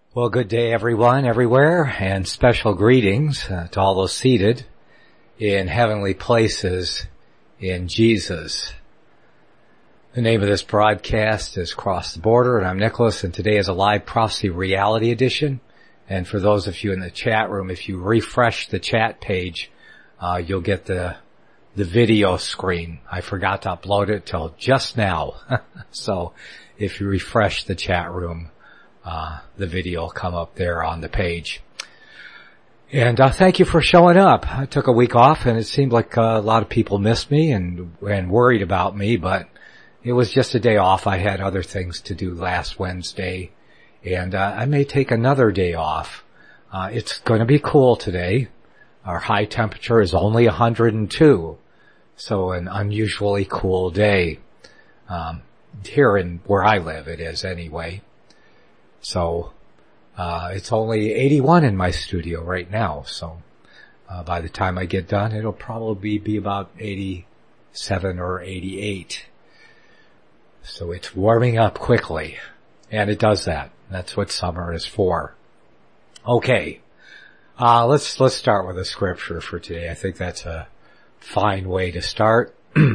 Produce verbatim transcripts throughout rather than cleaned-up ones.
Well, good day everyone, everywhere, and special greetings uh, to all those seated in heavenly places in Jesus. The name of this broadcast is Cross the Border, and I'm Nicholas, and today is a live prophecy reality edition. And for those of you in the chat room, if you refresh the chat page, uh, you'll get the the video screen. I forgot to upload it till just now. So if you refresh the chat room, Uh, the video will come up there on the page. And uh, thank you for showing up. I took a week off, and it seemed like uh, a lot of people missed me and and worried about me, but it was just a day off. I had other things to do last Wednesday, and uh, I may take another day off. Uh, it's going to be cool today. Our high temperature is only one hundred two, so an unusually cool day. Um, here in where I live, it is anyway. So, uh, it's only eighty-one in my studio right now. So, uh, by the time I get done, it'll probably be about eighty-seven or eighty-eight. So it's warming up quickly. And it does that. That's what summer is for. Okay. Uh, let's, let's start with a scripture for today. I think that's a fine way to start.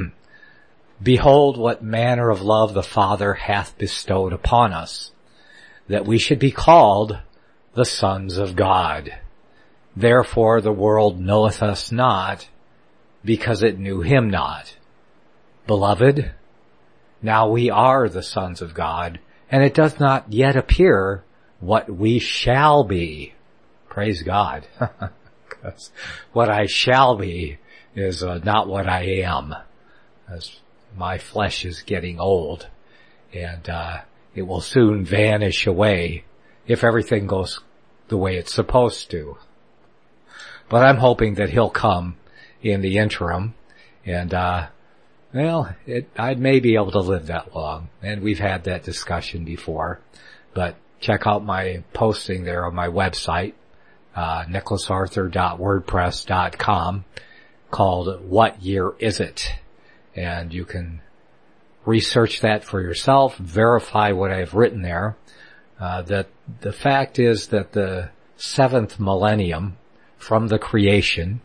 Behold, what manner of love the Father hath bestowed upon us, that we should be called the sons of God. Therefore the world knoweth us not, because it knew him not. Beloved, now we are the sons of God, and it doth not yet appear what we shall be. Praise God. Because what I shall be is uh, not what I am, as my flesh is getting old, and uh it will soon vanish away if everything goes the way it's supposed to. But I'm hoping that he'll come in the interim, and, uh, well, it, I may be able to live that long, and we've had that discussion before. But check out my posting there on my website, uh, nicholas arthur dot wordpress dot com, called What Year Is It? And you can research that for yourself, verify what I've written there. Uh, that the fact is that the seventh millennium from the creation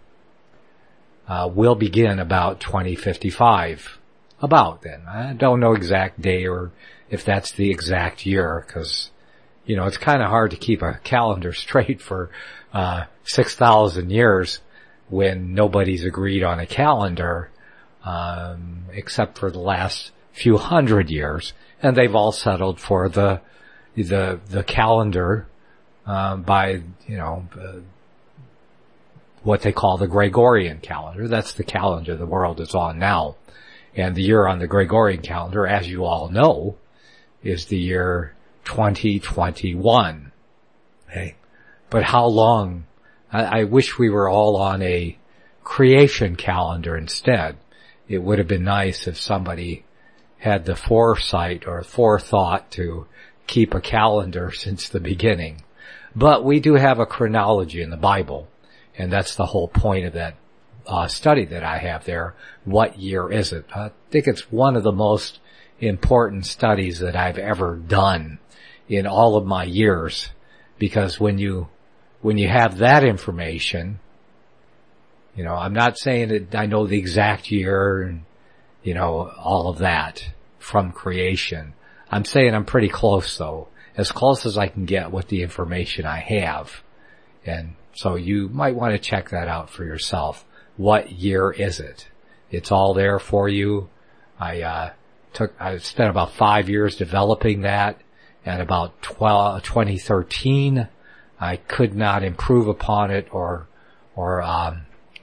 uh, will begin about twenty fifty-five. About then. I don't know exact day or if that's the exact year, because, you know, it's kind of hard to keep a calendar straight for uh six thousand years when nobody's agreed on a calendar, um, except for the last few hundred years, and they've all settled for the the the calendar uh, by you know uh, what they call the Gregorian calendar. That's the calendar the world is on now, and the year on the Gregorian calendar, as you all know, is the year twenty twenty-one. Okay, but how long? I, I wish we were all on a creation calendar instead. It would have been nice if somebody had the foresight or forethought to keep a calendar since the beginning. But we do have a chronology in the Bible, and that's the whole point of that uh, study that I have there. What year is it? I think it's one of the most important studies that I've ever done in all of my years, because when you when you have that information, you know, I'm not saying that I know the exact year and you know, all of that from creation. I'm saying I'm pretty close, though, as close as I can get with the information I have. And so you might want to check that out for yourself. What year is it? It's all there for you. I uh took, I spent about five years developing that, and about twelve, twenty thirteen, I could not improve upon it or, or, um,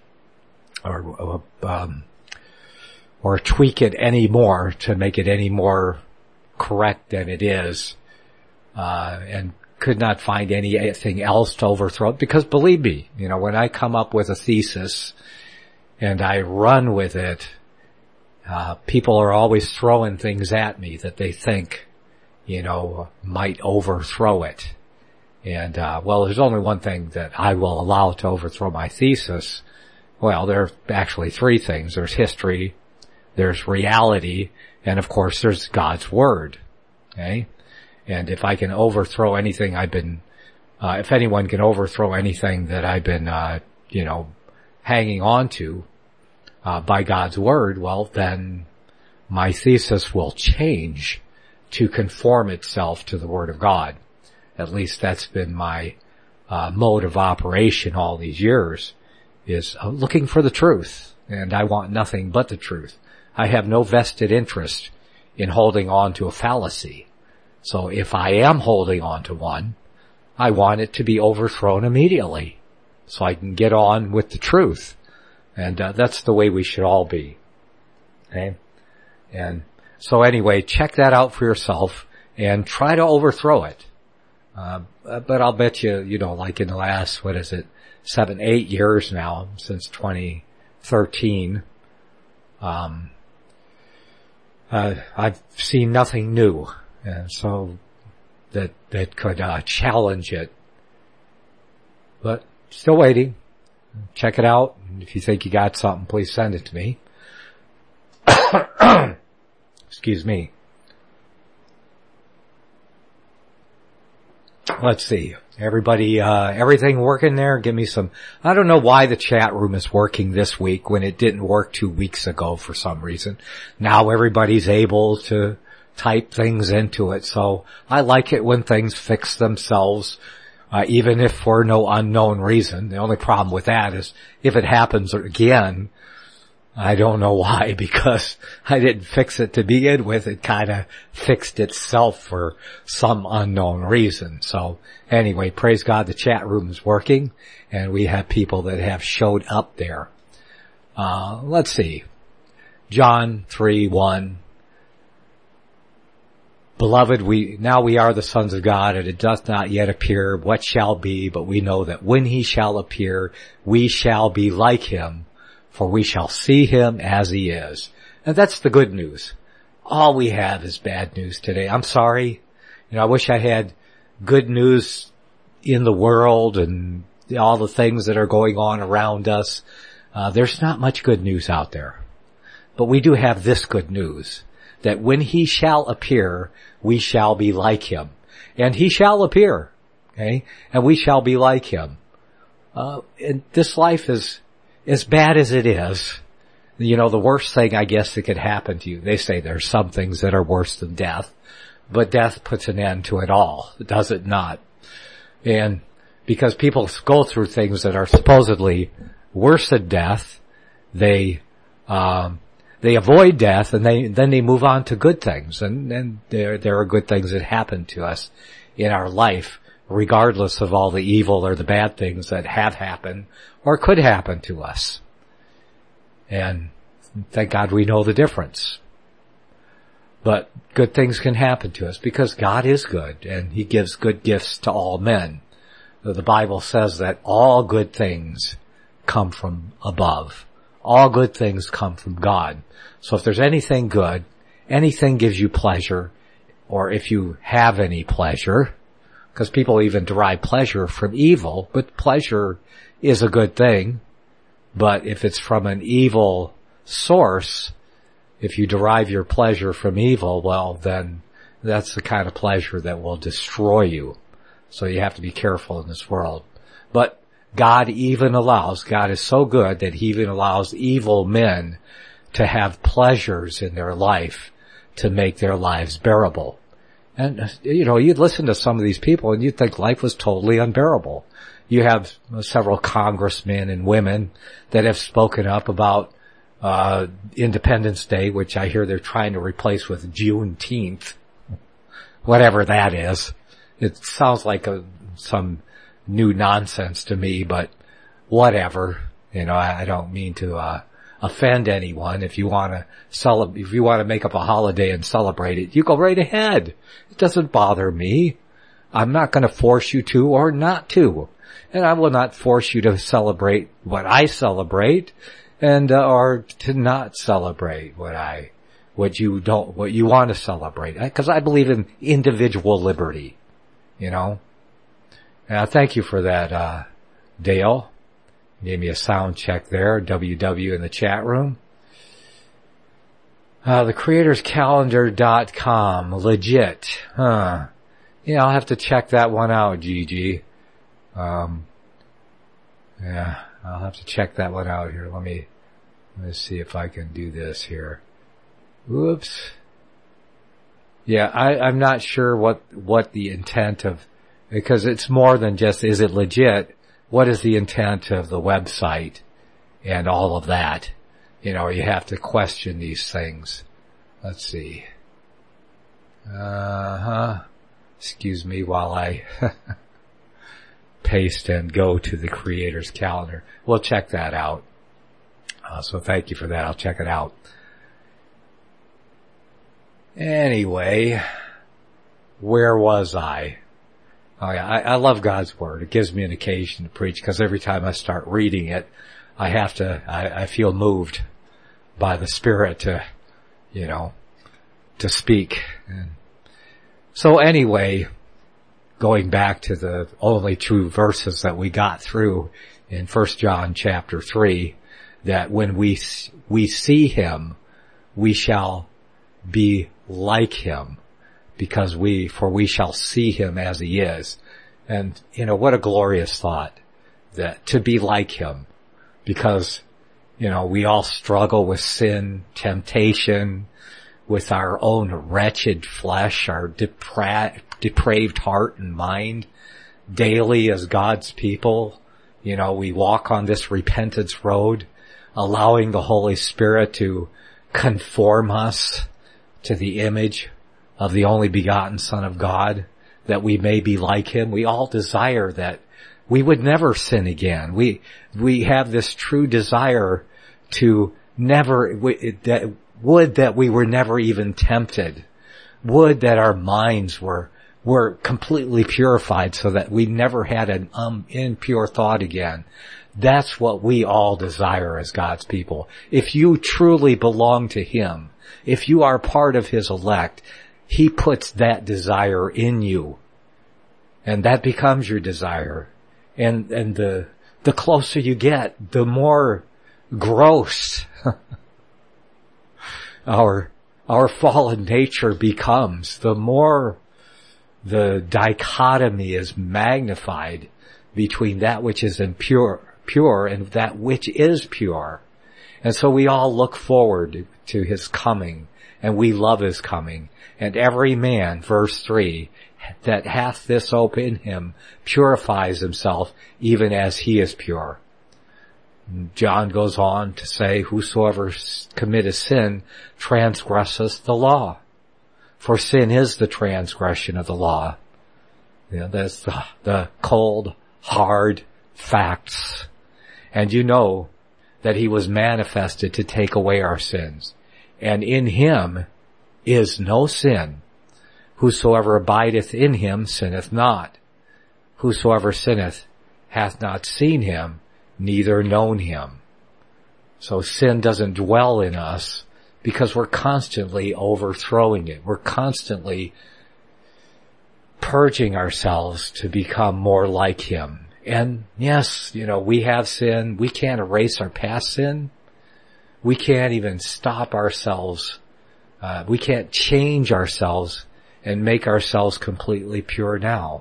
or, um, or tweak it any more to make it any more correct than it is, uh, and could not find anything else to overthrow it, because believe me, you know, when I come up with a thesis and I run with it, uh, people are always throwing things at me that they think, you know, might overthrow it. And, uh, well, there's only one thing that I will allow to overthrow my thesis. Well, there are actually three things. There's history, there's reality, and of course there's God's Word. Okay? And if I can overthrow anything I've been uh, if anyone can overthrow anything that I've been, uh, you know, hanging on to, uh, by God's word, well, then my thesis will change to conform itself to the word of God. At least that's been my, uh, mode of operation all these years, is uh, looking for the truth. And I want nothing but the truth. I have no vested interest in holding on to a fallacy. So if I am holding on to one, I want it to be overthrown immediately so I can get on with the truth. And uh, that's the way we should all be. Okay? And so anyway, check that out for yourself and try to overthrow it. Uh, but I'll bet you, you know, like in the last, what is it, seven, eight years now, since twenty thirteen, um, uh, I've seen nothing new. And so that, that could, uh, challenge it. But still waiting. Check it out. If you think you got something, please send it to me. Excuse me. Let's see. Everybody, uh, everything working there? Give me some, I don't know why the chat room is working this week when it didn't work two weeks ago for some reason. Now everybody's able to type things into it. So I like it when things fix themselves, uh, even if for no unknown reason. The only problem with that is if it happens again, I don't know why, because I didn't fix it to begin with. It kind of fixed itself for some unknown reason. So anyway, praise God, the chat room is working, and we have people that have showed up there. Uh, let's see. John three one. Beloved, we, now we are the sons of God, and it doth not yet appear what shall be, but we know that when he shall appear, we shall be like him, for we shall see him as he is. And that's the good news. All we have is bad news today. I'm sorry. You know, I wish I had good news in the world and all the things that are going on around us. Uh, there's not much good news out there. But we do have this good news, that when he shall appear, we shall be like him. And he shall appear, okay? And we shall be like him. Uh, and this life is, as bad as it is, you know, the worst thing I guess that could happen to you, they say there's some things that are worse than death, but death puts an end to it all, does it not? And because people go through things that are supposedly worse than death, they, um, they avoid death, and they, then they move on to good things, and, and there, there are good things that happen to us in our life, regardless of all the evil or the bad things that have happened or could happen to us. And thank God we know the difference. But good things can happen to us because God is good and he gives good gifts to all men. The Bible says that all good things come from above. All good things come from God. So if there's anything good, anything gives you pleasure, or if you have any pleasure, because people even derive pleasure from evil, but pleasure is a good thing. But if it's from an evil source, if you derive your pleasure from evil, well, then that's the kind of pleasure that will destroy you. So you have to be careful in this world. But God even allows, God is so good that he even allows evil men to have pleasures in their life to make their lives bearable. And, you know, you'd listen to some of these people and you'd think life was totally unbearable. You have several congressmen and women that have spoken up about uh Independence Day, which I hear they're trying to replace with Juneteenth. Whatever that is. It sounds like a, some new nonsense to me, but whatever. You know, I, I don't mean to uh offend anyone. If you want to celebrate, if you want to make up a holiday and celebrate it, you go right ahead. It doesn't bother me. I'm not going to force you to or not to. And I will not force you to celebrate what I celebrate and, uh, or to not celebrate what I, what you don't, what you want to celebrate. Because I believe in individual liberty, you know. And I thank you for that, uh, Dale. Gave me a sound check there, W W in the chat room. Uh, the creators calendar dot com, legit, huh? Yeah, I'll have to check that one out, Gigi. Um, yeah, I'll have to check that one out here. Let me, let me see if I can do this here. Whoops. Yeah, I, I'm not sure what, what the intent of, because it's more than just, is it legit? What is the intent of the website and all of that? You know, you have to question these things. Let's see. Uh-huh. Excuse me while I paste and go to the Creator's calendar. We'll check that out. Uh, so thank you for that. I'll check it out. Anyway, where was I? Oh yeah, I, I love God's Word. It gives me an occasion to preach because every time I start reading it, I have to, I, I feel moved by the Spirit to, you know, to speak. And so anyway, going back to the only two verses that we got through in First John chapter three, that when we, we see Him, we shall be like Him, because we, for we shall see Him as He is. And, you know, what a glorious thought, that to be like Him, because, you know, we all struggle with sin, temptation, with our own wretched flesh, our depra- depraved heart and mind, daily as God's people. You know, we walk on this repentance road, allowing the Holy Spirit to conform us to the image of the only begotten Son of God, that we may be like Him. We all desire that we would never sin again. We, we have this true desire to never, we, that, would that we were never even tempted. Would that our minds were, were completely purified so that we never had an um, impure thought again. That's what we all desire as God's people. If you truly belong to Him, if you are part of His elect, He puts that desire in you. And that becomes your desire. And, and the, the closer you get, the more gross our, our fallen nature becomes. The more the dichotomy is magnified between that which is impure, pure and that which is pure. And so we all look forward to His coming, and we love His coming. And every man, verse three, that hath this hope in him purifies himself even as He is pure. John goes on to say, whosoever committeth sin transgresseth the law. For sin is the transgression of the law. You know, that's the, the cold, hard facts. And you know that He was manifested to take away our sins. And in Him is no sin. Whosoever abideth in Him sinneth not. Whosoever sinneth hath not seen Him, neither known Him. So sin doesn't dwell in us because we're constantly overthrowing it. We're constantly purging ourselves to become more like Him. And yes, you know, we have sin. We can't erase our past sin. We can't even stop ourselves. Uh, we can't change ourselves and make ourselves completely pure now.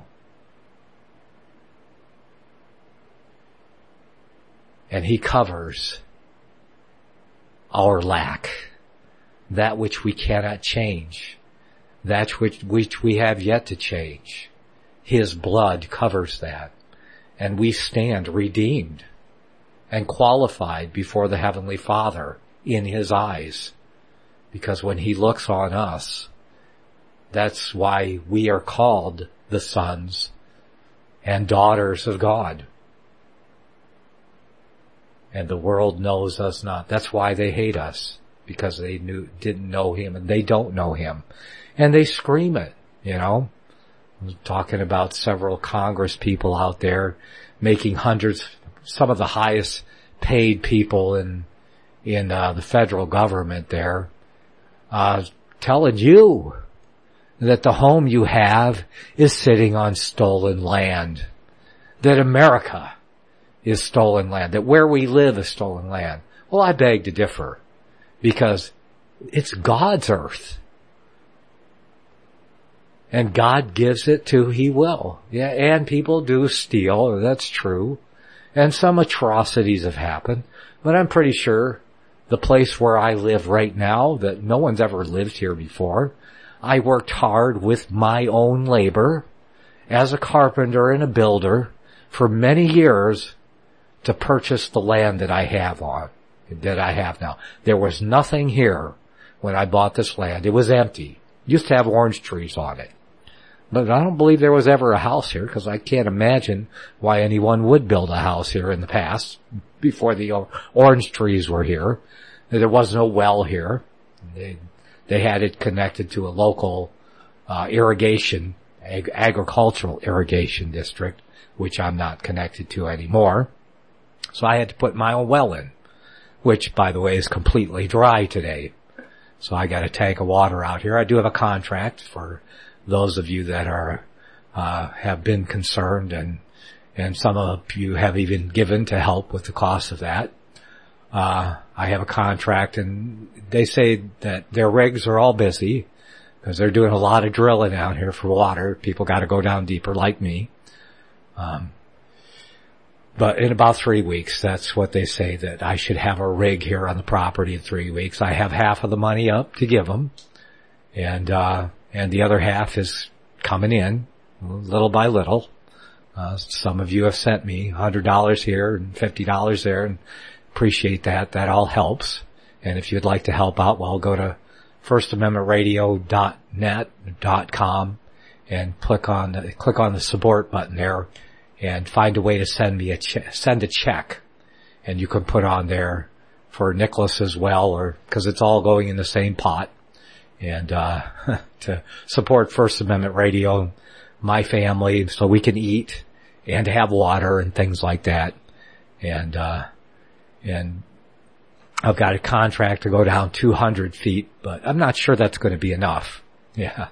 And He covers our lack, that which we cannot change, that which, which we have yet to change. His blood covers that. And we stand redeemed and qualified before the Heavenly Father in His eyes. Because when He looks on us, that's why we are called the sons and daughters of God. And the world knows us not. That's why they hate us, because they knew, didn't know Him, and they don't know Him. And they scream it, you know. I'm talking about several Congress people out there making hundreds, some of the highest paid people in, in, uh, the federal government there, uh, telling you that the home you have is sitting on stolen land. That America is stolen land. That where we live is stolen land. Well, I beg to differ, because it's God's earth. And God gives it to He will. Yeah, and people do steal, that's true. And some atrocities have happened. But I'm pretty sure the place where I live right now, that no one's ever lived here before, I worked hard with my own labor as a carpenter and a builder for many years to purchase the land that I have on, that I have now. There was nothing here when I bought this land. It was empty. Used to have orange trees on it. But I don't believe there was ever a house here, because I can't imagine why anyone would build a house here in the past, before the orange trees were here. There was no well here. They, they had it connected to a local uh, irrigation, ag- agricultural irrigation district, which I'm not connected to anymore. So I had to put my own well in, which, by the way, is completely dry today. So I got a tank of water out here. I do have a contract for those of you that are, uh, have been concerned, and, and some of you have even given to help with the cost of that. Uh, I have a contract, and they say that their rigs are all busy because they're doing a lot of drilling out here for water. People got to go down deeper like me. Um, but in about three weeks, that's what they say, that I should have a rig here on the property in three weeks. I have half of the money up to give them, and, uh, and the other half is coming in little by little. Uh, some of you have sent me one hundred dollars here and fifty dollars there, and appreciate that. That all helps. And if you'd like to help out, well, go to first amendment radio dot net dot com and click on the, click on the support button there, and find a way to send me a che- send a check, and you can put on there for Nicholas as well, or because it's all going in the same pot. And uh to support First Amendment Radio, my family, so we can eat and have water and things like that. And uh and I've got a contract to go down two hundred feet, but I'm not sure that's going to be enough. Yeah.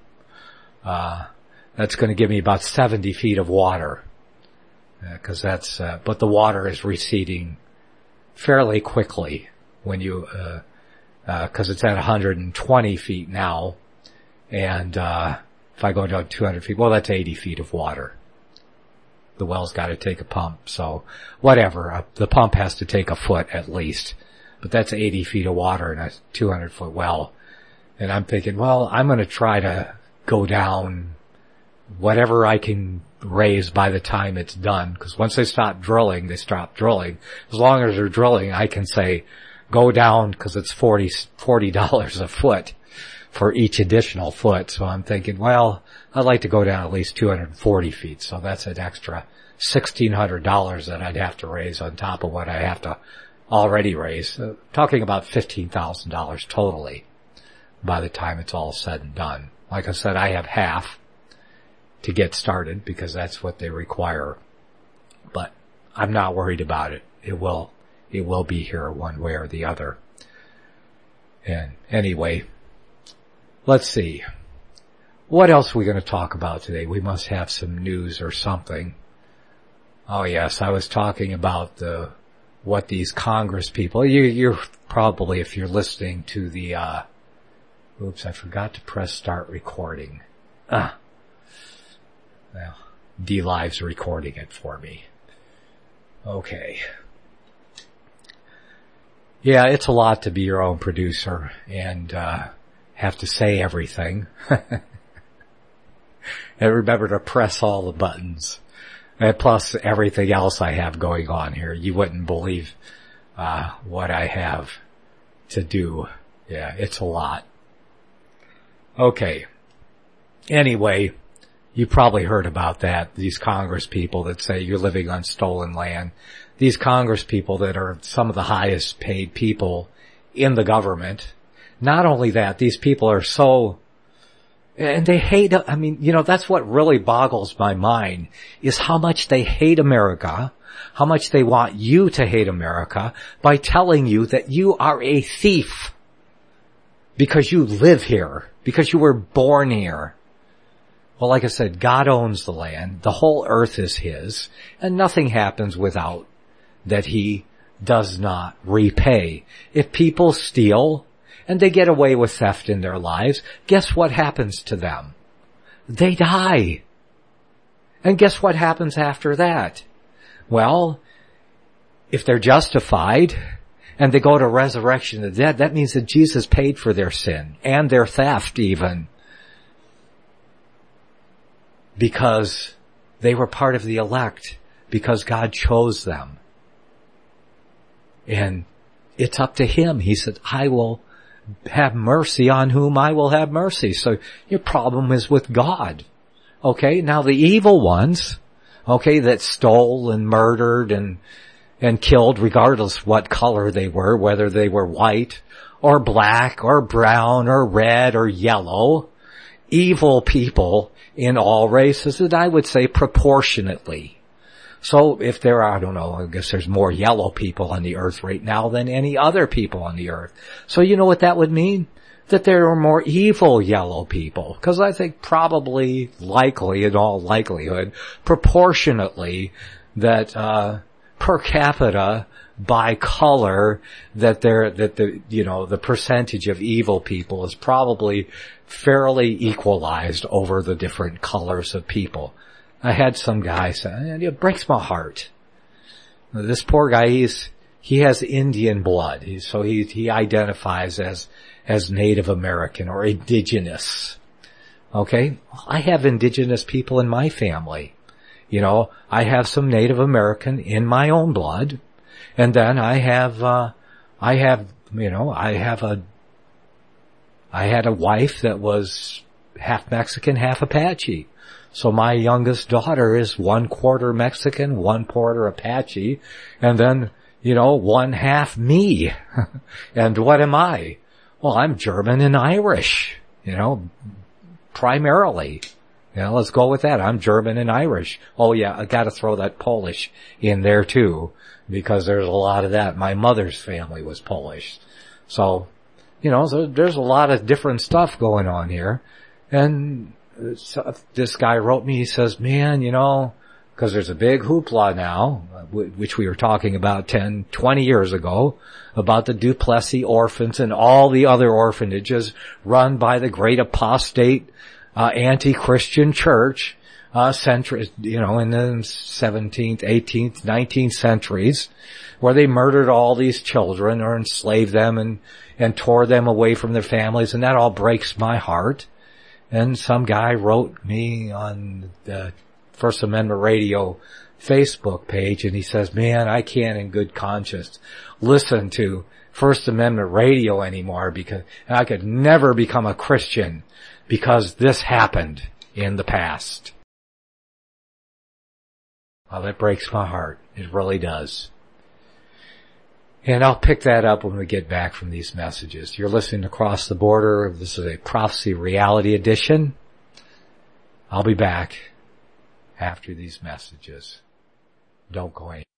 Uh that's going to give me about seventy feet of water. Because uh, that's, uh, but the water is receding fairly quickly when you, uh, uh, cause it's at one hundred twenty feet now. And, uh, if I go down two hundred feet, well, that's eighty feet of water. The well's got to take a pump. So whatever, uh, the pump has to take a foot at least, but that's eighty feet of water in a two hundred foot well. And I'm thinking, well, I'm going to try to go down whatever I can raise by the time it's done. Because once they stop drilling, they stop drilling. As long as they're drilling, I can say, go down, because it's forty, forty dollars a foot for each additional foot. So I'm thinking, well, I'd like to go down at least two hundred forty feet. So that's an extra sixteen hundred dollars that I'd have to raise on top of what I have to already raise. Uh, talking about fifteen thousand dollars totally by the time it's all said and done. Like I said, I have half to get started because that's what they require. But I'm not worried about it. It will, it will be here one way or the other. And anyway, let's see. What else are we going to talk about today? We must have some news or something. Oh yes, I was talking about the, what these Congress people, you, you're probably, if you're listening to the, uh, oops, I forgot to press start recording. Ah. Well, D-Live's recording it for me. Okay. Yeah, it's a lot to be your own producer and, uh, have to say everything. And remember to press all the buttons. And plus everything else I have going on here. You wouldn't believe, uh, what I have to do. Yeah, it's a lot. Okay. Anyway, you probably heard about that. These Congress people that say you're living on stolen land. These Congress people that are some of the highest paid people in the government. Not only that, these people are so, and they hate, I mean, you know, that's what really boggles my mind, is how much they hate America, how much they want you to hate America by telling you that you are a thief because you live here, because you were born here. Well, like I said, God owns the land, the whole earth is His, and nothing happens without that He does not repay. If people steal and they get away with theft in their lives, guess what happens to them? they die. And guess what happens after that? Well, if they're justified and they go to resurrection of the dead, that means that Jesus paid for their sin and their theft even, because they were part of the elect, because God chose them. And it's up to Him. He said, I will have mercy on whom I will have mercy. So your problem is with God. Okay, now the evil ones, okay, that stole and murdered and and killed, regardless what color they were, whether they were white or black or brown or red or yellow, evil people in all races, and I would say proportionately. So if there are, I don't know, I guess there's more yellow people on the earth right now than any other people on the earth. So you know what that would mean? That there are more evil yellow people. Because I think probably, likely, in all likelihood, proportionately, that uh per capita, by color, that there, that the, you know, the percentage of evil people is probably fairly equalized over the different colors of people. I had some guy say, and it breaks my heart. This poor guy, he's, he has Indian blood. He, so he, he identifies as, as Native American or indigenous. Okay? I have indigenous people in my family. You know, I have some Native American in my own blood. And then I have, uh, I have, you know, I have a, I had a wife that was half Mexican, half Apache. So my youngest daughter is one quarter Mexican, one quarter Apache, and then, you know, one half me. And what am I? Well, I'm German and Irish, you know, primarily. Yeah, let's go with that. I'm German and Irish. Oh yeah, I gotta throw that Polish in there too, because there's a lot of that. My mother's family was Polish. So, you know, so there's a lot of different stuff going on here. And so this guy wrote me, he says, man, you know, because there's a big hoopla now, which we were talking about ten, twenty years ago, about the Duplessis orphans and all the other orphanages run by the great apostate Uh, anti-Christian church, uh, century, you know, in the seventeenth, eighteenth, nineteenth centuries, where they murdered all these children or enslaved them and, and tore them away from their families, and that all breaks my heart. And some guy wrote me on the First Amendment Radio Facebook page, and he says, man, I can't in good conscience listen to First Amendment Radio anymore, because I could never become a Christian because this happened in the past. Well, that breaks my heart. It really does. And I'll pick that up when we get back from these messages. You're listening to Across the Border. This is a Prophecy Reality Edition. I'll be back after these messages. Don't go anywhere.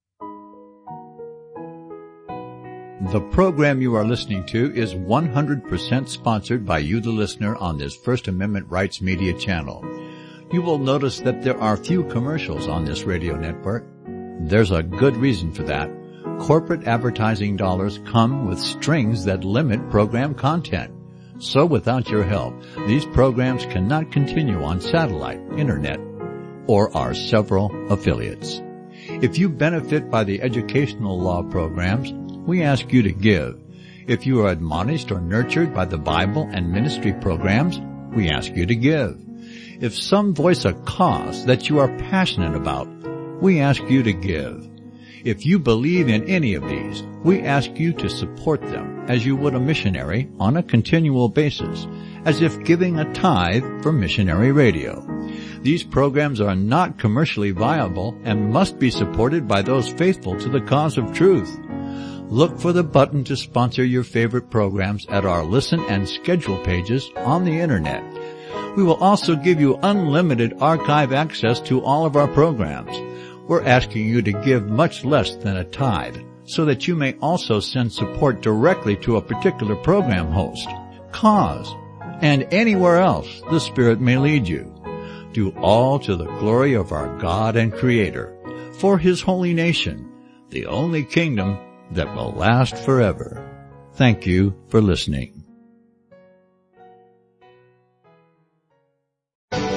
The program you are listening to is one hundred percent sponsored by you, the listener, on this First Amendment Rights Media channel. You will notice that there are few commercials on this radio network. There's a good reason for that. Corporate advertising dollars come with strings that limit program content. So without your help, these programs cannot continue on satellite, internet, or our several affiliates. If you benefit by the educational law programs, we ask you to give. If you are admonished or nurtured by the Bible and ministry programs, we ask you to give. If some voice a cause that you are passionate about, we ask you to give. If you believe in any of these, we ask you to support them as you would a missionary on a continual basis, as if giving a tithe for missionary radio. These programs are not commercially viable and must be supported by those faithful to the cause of truth. Look for the button to sponsor your favorite programs at our listen and schedule pages on the internet. We will also give you unlimited archive access to all of our programs. We're asking you to give much less than a tithe, so that you may also send support directly to a particular program host, cause, and anywhere else the Spirit may lead you. Do all to the glory of our God and Creator, for His holy nation, the only kingdom that will last forever. Thank you for listening.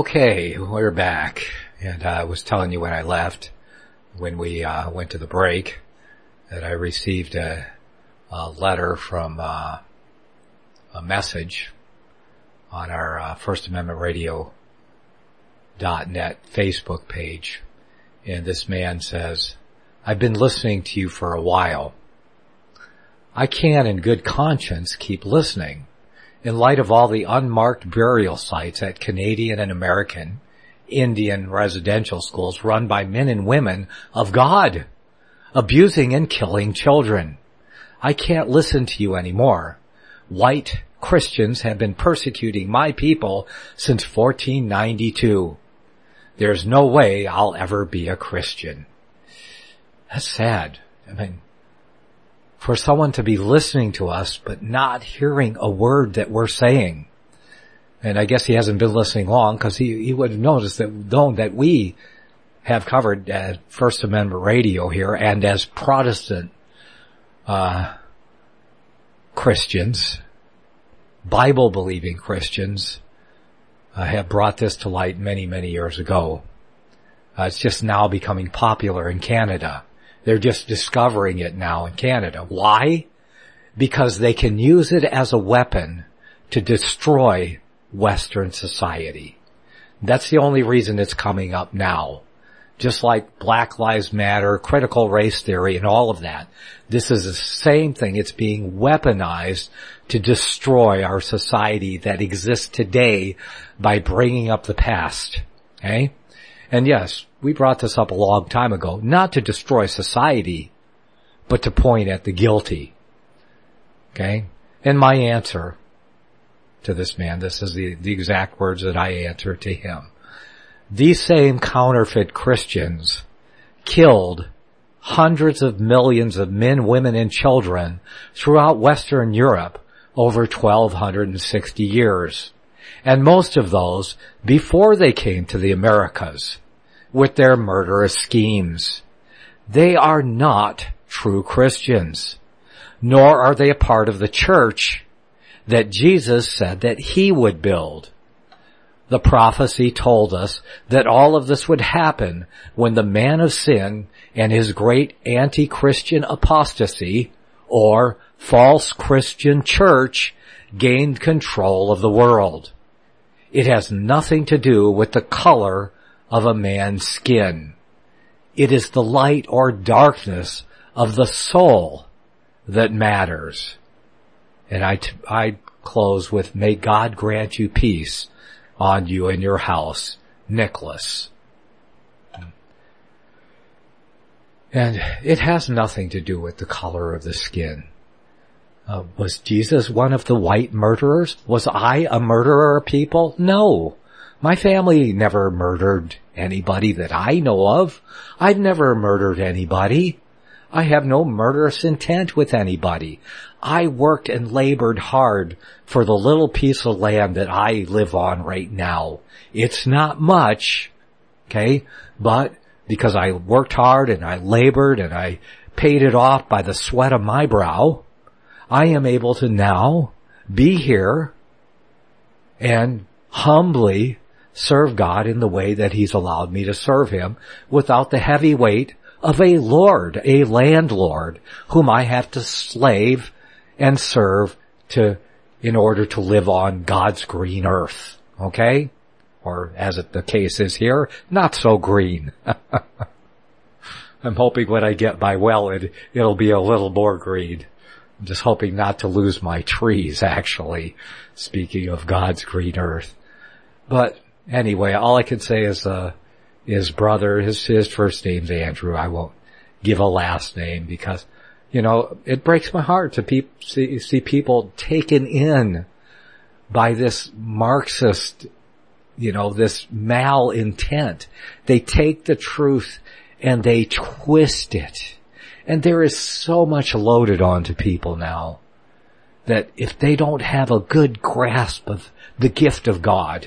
Okay, we're back. And I was telling you when I left, when we uh, went to the break, that I received a, a letter from uh, a message on our uh, First Amendment Radio dot net Facebook page. And this man says, I've been listening to you for a while. I can't in good conscience keep listening in light of all the unmarked burial sites at Canadian and American Indian residential schools run by men and women of God, abusing and killing children. I can't listen to you anymore. White Christians have been persecuting my people since fourteen ninety-two. There's no way I'll ever be a Christian. That's sad. I mean, for someone to be listening to us but not hearing a word that we're saying. And I guess he hasn't been listening long, because he, he would have noticed that, known that we have covered at First Amendment Radio here, and as Protestant uh Christians, Bible-believing Christians, uh, have brought this to light many, many years ago. Uh, it's just now becoming popular in Canada. They're just discovering it now in Canada. Why? Because they can use it as a weapon to destroy Western society. That's the only reason it's coming up now. Just like Black Lives Matter, critical race theory, and all of that. This is the same thing. It's being weaponized to destroy our society that exists today by bringing up the past. Okay? And yes, we brought this up a long time ago, not to destroy society, but to point at the guilty. Okay? And my answer to this man, this is the, the exact words that I answered to him. These same counterfeit Christians killed hundreds of millions of men, women, and children throughout Western Europe over twelve sixty years. And most of those before they came to the Americas with their murderous schemes. They are not true Christians, nor are they a part of the church that Jesus said that he would build. The prophecy told us that all of this would happen when the man of sin and his great anti-Christian apostasy, or false Christian church, gained control of the world. It has nothing to do with the color of a man's skin. It is the light or darkness of the soul that matters. And I, t- I close with, may God grant you peace on you and your house, Nicholas. And it has nothing to do with the color of the skin. Uh, was Jesus one of the white murderers? Was I a murderer of people? No. My family never murdered anybody that I know of. I've never murdered anybody. I have no murderous intent with anybody. I worked and labored hard for the little piece of land that I live on right now. It's not much, okay, but because I worked hard and I labored and I paid it off by the sweat of my brow, I am able to now be here and humbly serve God in the way that He's allowed me to serve Him without the heavy weight of a lord, a landlord, whom I have to slave and serve to, in order to live on God's green earth. Okay? Or as it, the case is here, not so green. I'm hoping when I get my well, it, it'll be a little more green. I'm just hoping not to lose my trees, actually, speaking of God's green earth. But anyway, all I can say is, uh, his brother, his, his first name's Andrew. I won't give a last name because, you know, it breaks my heart to pe- see, see people taken in by this Marxist, you know, this malintent. They take the truth and they twist it. And there is so much loaded onto people now that if they don't have a good grasp of the gift of God,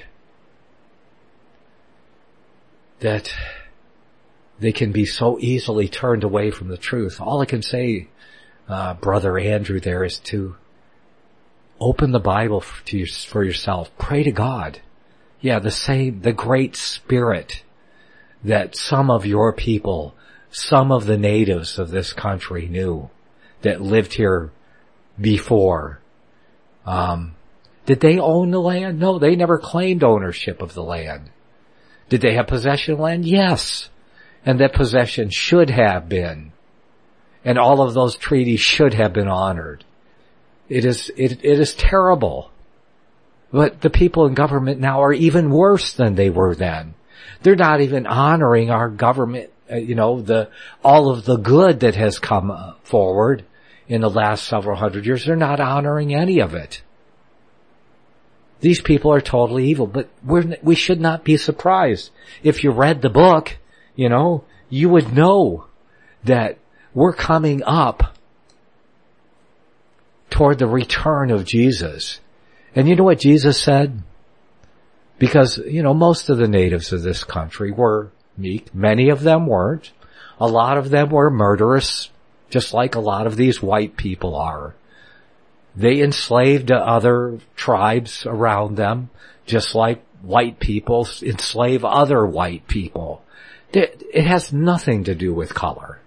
that they can be so easily turned away from the truth. All I can say, uh, Brother Andrew, there is to open the Bible for, to your, for yourself. Pray to God. Yeah, the same, the great spirit that some of your people, some of the natives of this country knew, that lived here before. Um, did they own the land? No, they never claimed ownership of the land. Did they have possession of land? Yes. And that possession should have been. And all of those treaties should have been honored. It is, it, it is terrible. But the people in government now are even worse than they were then. They're not even honoring our government, uh, you know, the, all of the good that has come uh, forward in the last several hundred years. They're not honoring any of it. These people are totally evil, but we're, we should not be surprised. If you read the book, you know, you would know that we're coming up toward the return of Jesus. And you know what Jesus said? Because, you know, most of the natives of this country were meek. Many of them weren't. A lot of them were murderous, just like a lot of these white people are. They enslaved other tribes around them, just like white people enslave other white people. It has nothing to do with color.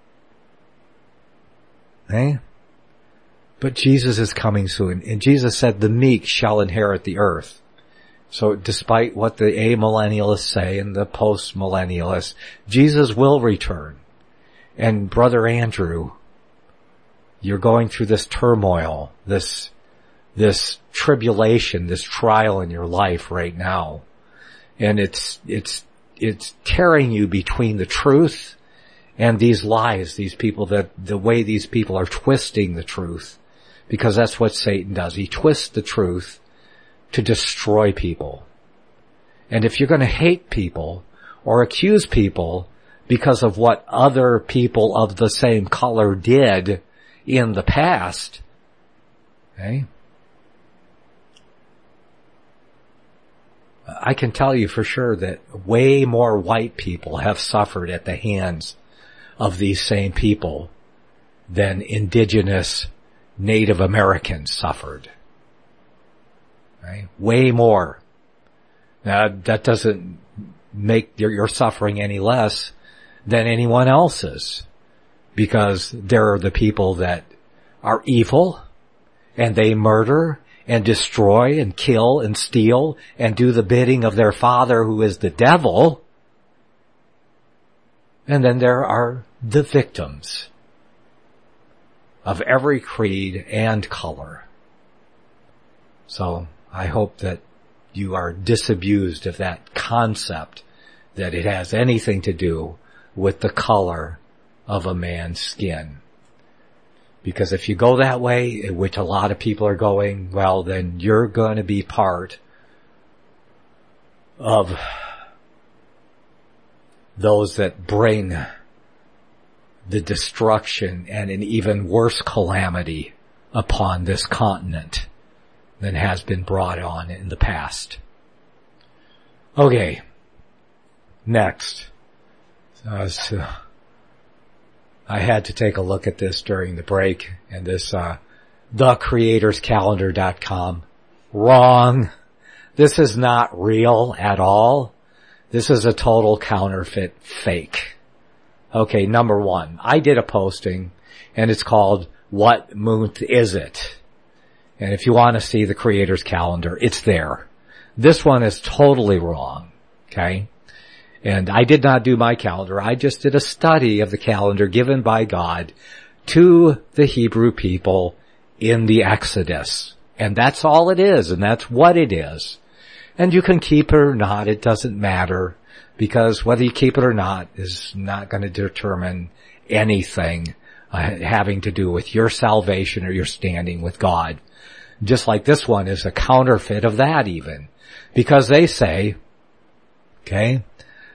Eh? But Jesus is coming soon. And Jesus said, the meek shall inherit the earth. So despite what the amillennialists say and the post-millennialists, Jesus will return. And Brother Andrew, you're going through this turmoil, this, this tribulation, this trial in your life right now. And it's, it's, it's tearing you between the truth and these lies, these people that, the way these people are twisting the truth. Because that's what Satan does. He twists the truth to destroy people. And if you're going to hate people or accuse people because of what other people of the same color did in the past, okay, I can tell you for sure that way more white people have suffered at the hands of these same people than indigenous Native Americans suffered. Right? Way more. Now, that doesn't make your, your suffering any less than anyone else's, because there are the people that are evil and they murder and destroy and kill and steal and do the bidding of their father, who is the devil. And then there are the victims of every creed and color. So I hope that you are disabused of that concept that it has anything to do with the color of a man's skin. Because if you go that way, which a lot of people are going, well, then you're going to be part of those that bring the destruction and an even worse calamity upon this continent than has been brought on in the past. Okay. Next. Uh, so I had to take a look at this during the break, and this, uh, the creators calendar dot com. Wrong. This is not real at all. This is a total counterfeit fake. Okay, number one, I did a posting, and it's called, What Month Is It? And if you want to see the creator's calendar, it's there. This one is totally wrong, okay? And I did not do my calendar. I just did a study of the calendar given by God to the Hebrew people in the Exodus. And that's all it is, and that's what it is. And you can keep it or not, it doesn't matter, because whether you keep it or not is not going to determine anything uh, having to do with your salvation or your standing with God. Just like this one is a counterfeit of that even. Because they say, okay,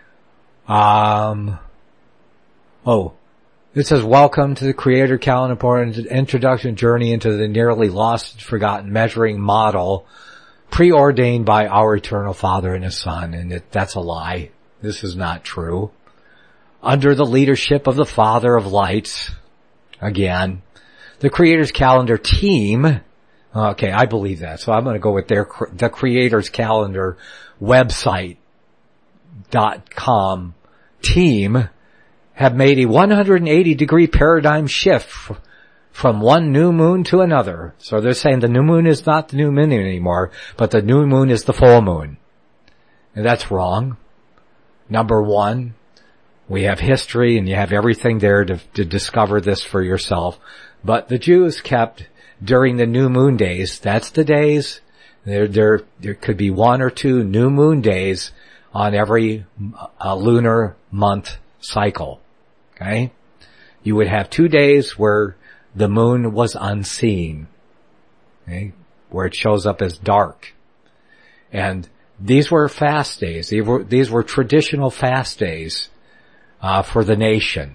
um, oh, it says, welcome to the Creator Calendar, important introduction journey into the nearly lost, forgotten measuring model preordained by our eternal Father and His Son. And it, that's a lie. This is not true. Under the leadership of the Father of Lights, again, the Creator's Calendar team, Okay, I believe that. So I'm going to go with their, the Creator's Calendar website dot com team have made a one hundred eighty degree paradigm shift from one new moon to another. So they're saying the new moon is not the new moon anymore, but the new moon is the full moon. And that's wrong. Number one, we have history and you have everything there to, to discover this for yourself. But the Jews kept during the new moon days, that's the days, there, there, there could be one or two new moon days on every uh, lunar month cycle. Okay? You would have two days where the moon was unseen. Okay? Where it shows up as dark. And these were fast days. These were, these were traditional fast days, uh, for the nation.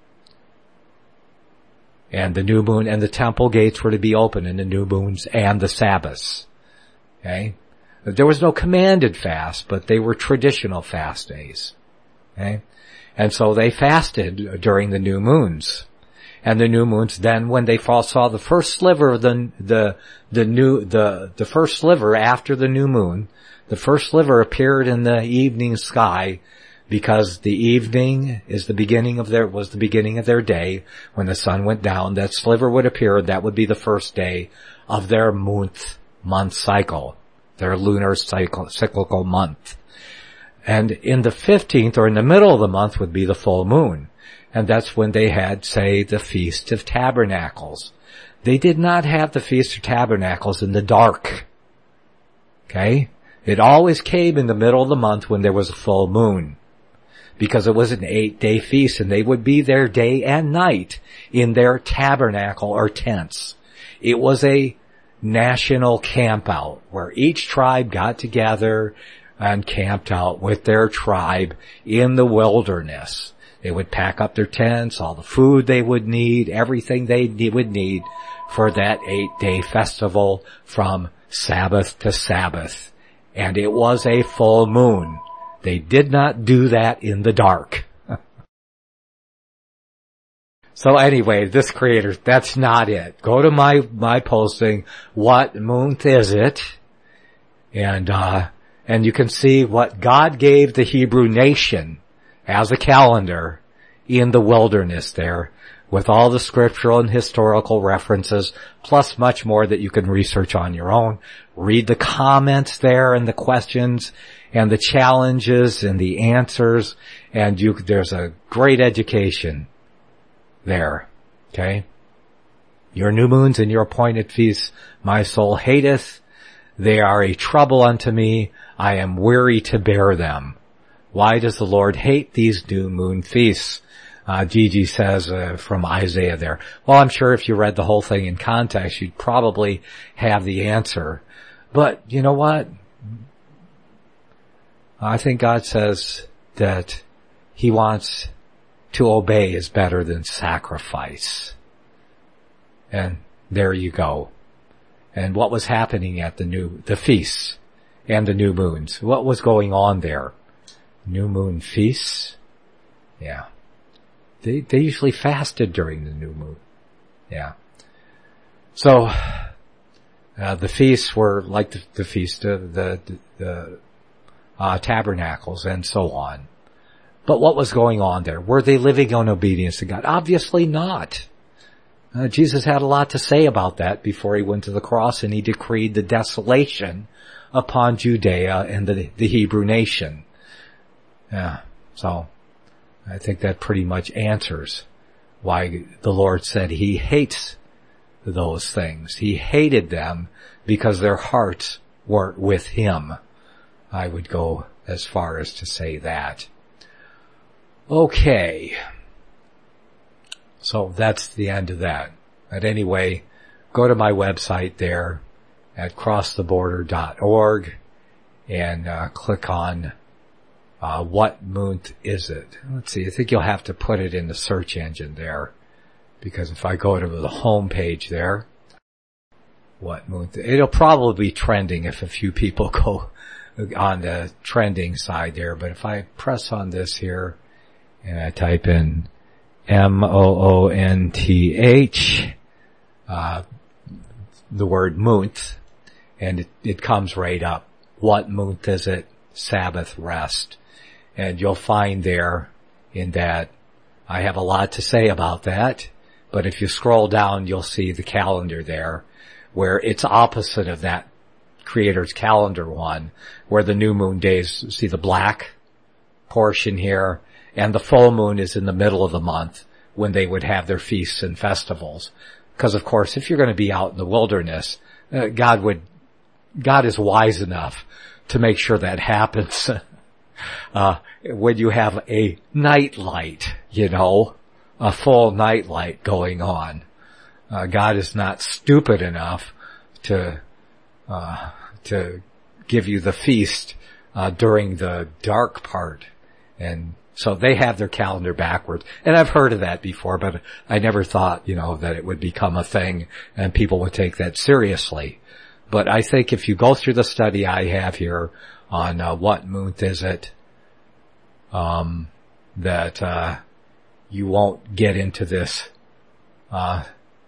And the new moon and the temple gates were to be open in the new moons and the Sabbaths. Okay? There was no commanded fast, but they were traditional fast days. Okay? And so they fasted during the new moons. And the new moons, then when they saw the first sliver of the, the, the new, the, the first sliver after the new moon, the first sliver appeared in the evening sky because the evening is the beginning of their, was the beginning of their day. When the sun went down, that sliver would appear. That would be the first day of their month, month cycle, their lunar cycle, cyclical month. And in the fifteenth or in the middle of the month would be the full moon. And that's when they had, say, the Feast of Tabernacles. They did not have the Feast of Tabernacles in the dark. Okay? It always came in the middle of the month when there was a full moon. Because it was an eight-day feast, and they would be there day and night in their tabernacle or tents. It was a national campout where each tribe got together and camped out with their tribe in the wilderness. They would pack up their tents, all the food they would need, everything they would need for that eight-day festival from Sabbath to Sabbath. And it was a full moon. They did not do that in the dark. So anyway, this Creator, that's not it. Go to my, my posting, what month is it? And, uh, and you can see what God gave the Hebrew nation as a calendar in the wilderness there, with all the scriptural and historical references, plus much more that you can research on your own. Read the comments there and the questions and the challenges and the answers, and you, there's a great education there. Okay? Your new moons and your appointed feasts my soul hateth. They are a trouble unto me. I am weary to bear them. Why does the Lord hate these new moon feasts? Uh, Gigi says uh, from Isaiah there. Well, I'm sure if you read the whole thing in context, you'd probably have the answer. But you know what? I think God says that He wants to obey is better than sacrifice. And there you go. And what was happening at the new, the feasts and the new moons? What was going on there? New moon feasts? Yeah. They, they usually fasted during the new moon. Yeah. So, uh, the feasts were like the, the feast of the, the, the uh, tabernacles and so on. But what was going on there? Were they living in obedience to God? Obviously not. Uh, Jesus had a lot to say about that before He went to the cross, and He decreed the desolation upon Judea and the, the Hebrew nation. Yeah. So, I think that pretty much answers why the Lord said He hates those things. He hated them because their hearts weren't with Him. I would go as far as to say that. Okay. So that's the end of that. But anyway, go to my website there at cross the border dot org and uh, click on Uh, what month is it? Let's see, I think you'll have to put it in the search engine there. Because if I go to the home page there, what month? It'll probably be trending if a few people go on the trending side there. But if I press on this here and I type in M O O N T H, uh, the word month, and it, it comes right up. What month is it? Sabbath rest. And you'll find there in that, I have a lot to say about that, but if you scroll down, you'll see the calendar there, where it's opposite of that Creator's calendar one, where the new moon days, see the black portion here, and the full moon is in the middle of the month when they would have their feasts and festivals. Because of course, if you're going to be out in the wilderness, uh, God would, God is wise enough to make sure that happens. uh, when you have a night light, you know, a full night light going on. Uh, God is not stupid enough to, uh, to give you the feast, uh, during the dark part. And so they have their calendar backwards. And I've heard of that before, but I never thought, you know, that it would become a thing and people would take that seriously. But I think if you go through the study I have here on, uh, what month is it, um, that, uh, you won't get into this, uh,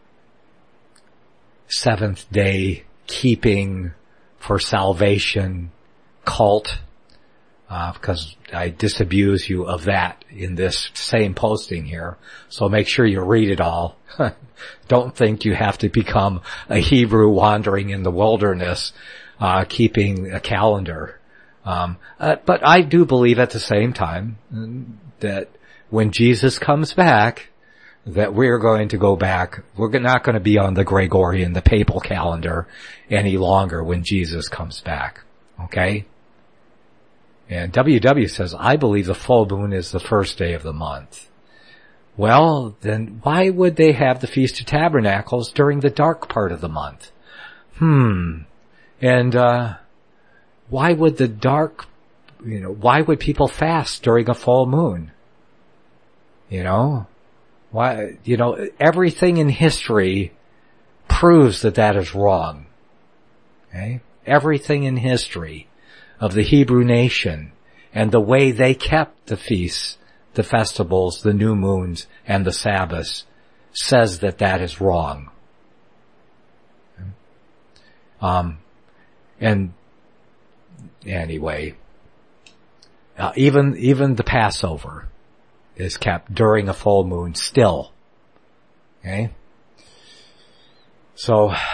seventh day keeping for salvation cult, uh, because I disabuse you of that in this same posting here. So make sure you read it all. Don't think you have to become a Hebrew wandering in the wilderness, uh, keeping a calendar. Um, uh, but I do believe at the same time that when Jesus comes back, that we're going to go back. We're not going to be on the Gregorian, the papal calendar any longer when Jesus comes back. Okay? And W W says, I believe the full moon is the first day of the month. Well, then why would they have the Feast of Tabernacles during the dark part of the month? Hmm. And, uh, why would the dark, you know, why would people fast during a full moon? You know? Why, you know, everything in history proves that that is wrong. Okay? Everything in history of the Hebrew nation and the way they kept the feasts, the festivals, the new moons, and the Sabbaths says that that is wrong. Okay? Um, and anyway, uh, even, even the Passover is kept during a full moon still. Okay? So, I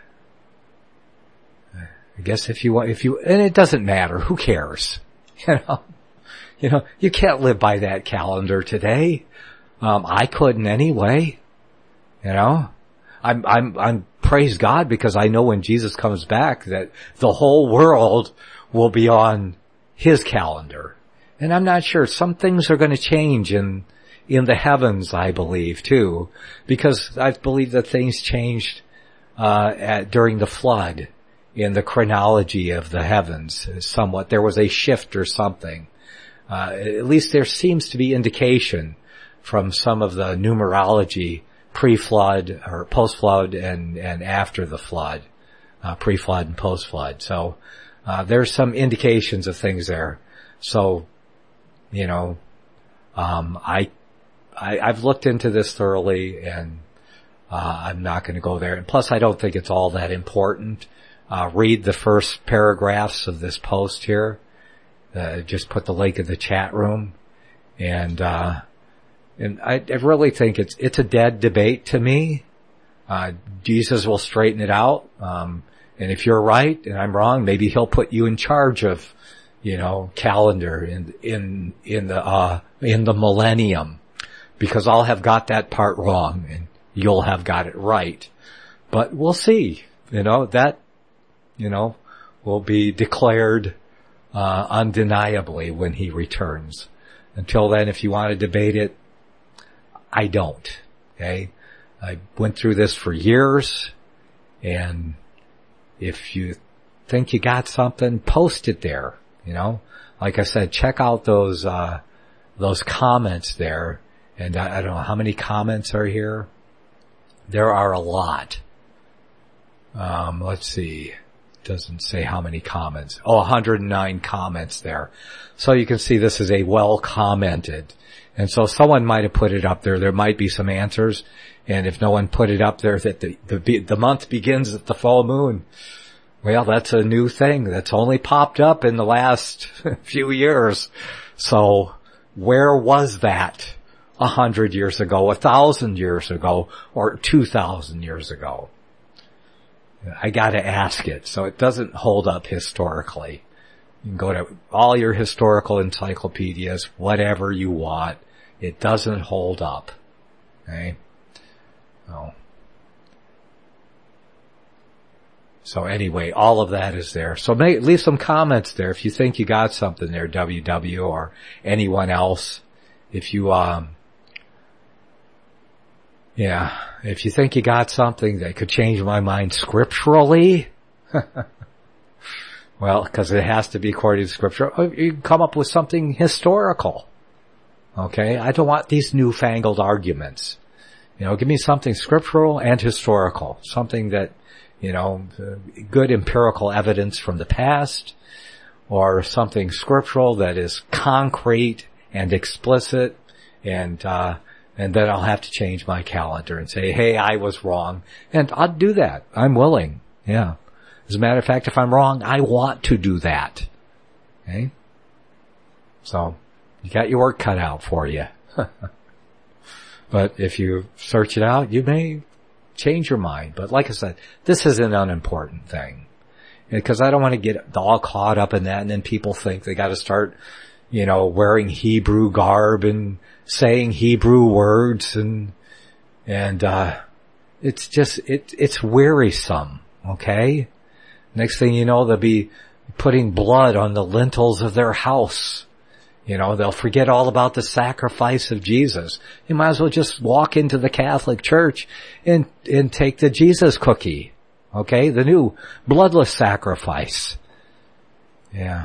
guess if you want, if you, and it doesn't matter, who cares? You know, you know, you can't live by that calendar today. Um, I couldn't anyway. You know, I'm, I'm, I'm, praise God, because I know when Jesus comes back that the whole world will be on His calendar. And I'm not sure. Some things are going to change in, in the heavens, I believe, too. Because I believe that things changed, uh, at, during the flood in the chronology of the heavens somewhat. There was a shift or something. Uh, at least there seems to be indication from some of the numerology pre-flood or post-flood and, and after the flood, uh, pre-flood and post-flood. So, uh, there's some indications of things there. So, you know, um, I, I, I've looked into this thoroughly, and uh, I'm not going to go there. And plus, I don't think it's all that important. Uh, read the first paragraphs of this post here. Uh, just put the link in the chat room, and uh, and I, I really think it's it's a dead debate to me. Uh, Jesus will straighten it out, um, and if you're right and I'm wrong, maybe He'll put you in charge of, you know, calendar in, in, in the, uh, in the millennium, because I'll have got that part wrong and you'll have got it right. But we'll see, you know, that, you know, will be declared, uh, undeniably when He returns. Until then, if you want to debate it, I don't, okay? I went through this for years, and if you think you got something, post it there. You know, like I said, check out those, uh, those comments there. And I, I don't know how many comments are here. There are a lot. Um, let's see. doesn't say how many comments. Oh, one hundred nine comments there. So you can see this is a well commented. And so someone might have put it up there. There might be some answers. And if no one put it up there, that the, the, the month begins at the full moon. Well, that's a new thing that's only popped up in the last few years. So where was that a hundred years ago, a thousand years ago, or two thousand years ago? I gotta ask it. So it doesn't hold up historically. You can go to all your historical encyclopedias, whatever you want. It doesn't hold up. Okay? Oh. So anyway, all of that is there. So make, leave some comments there if you think you got something there, W W, or anyone else. If you, um, yeah, if you think you got something that could change my mind scripturally, well, because it has to be according to Scripture, you can come up with something historical. Okay? I don't want these newfangled arguments. You know, give me something scriptural and historical. Something that, you know, good empirical evidence from the past, or something scriptural that is concrete and explicit, and, uh, and then I'll have to change my calendar and say, hey, I was wrong. And I'll do that. I'm willing. Yeah. As a matter of fact, if I'm wrong, I want to do that. Okay? So, you got your work cut out for you. But if you search it out, you may change your mind. But like I said, this is an unimportant thing. Because I don't want to get all caught up in that, and then people think they got to start, you know, wearing Hebrew garb and saying Hebrew words, and, and, uh, it's just, it, it's wearisome. Okay? Next thing you know, they'll be putting blood on the lintels of their house. You know, they'll forget all about the sacrifice of Jesus. You might as well just walk into the Catholic Church and, and take the Jesus cookie. Okay? The new bloodless sacrifice. Yeah.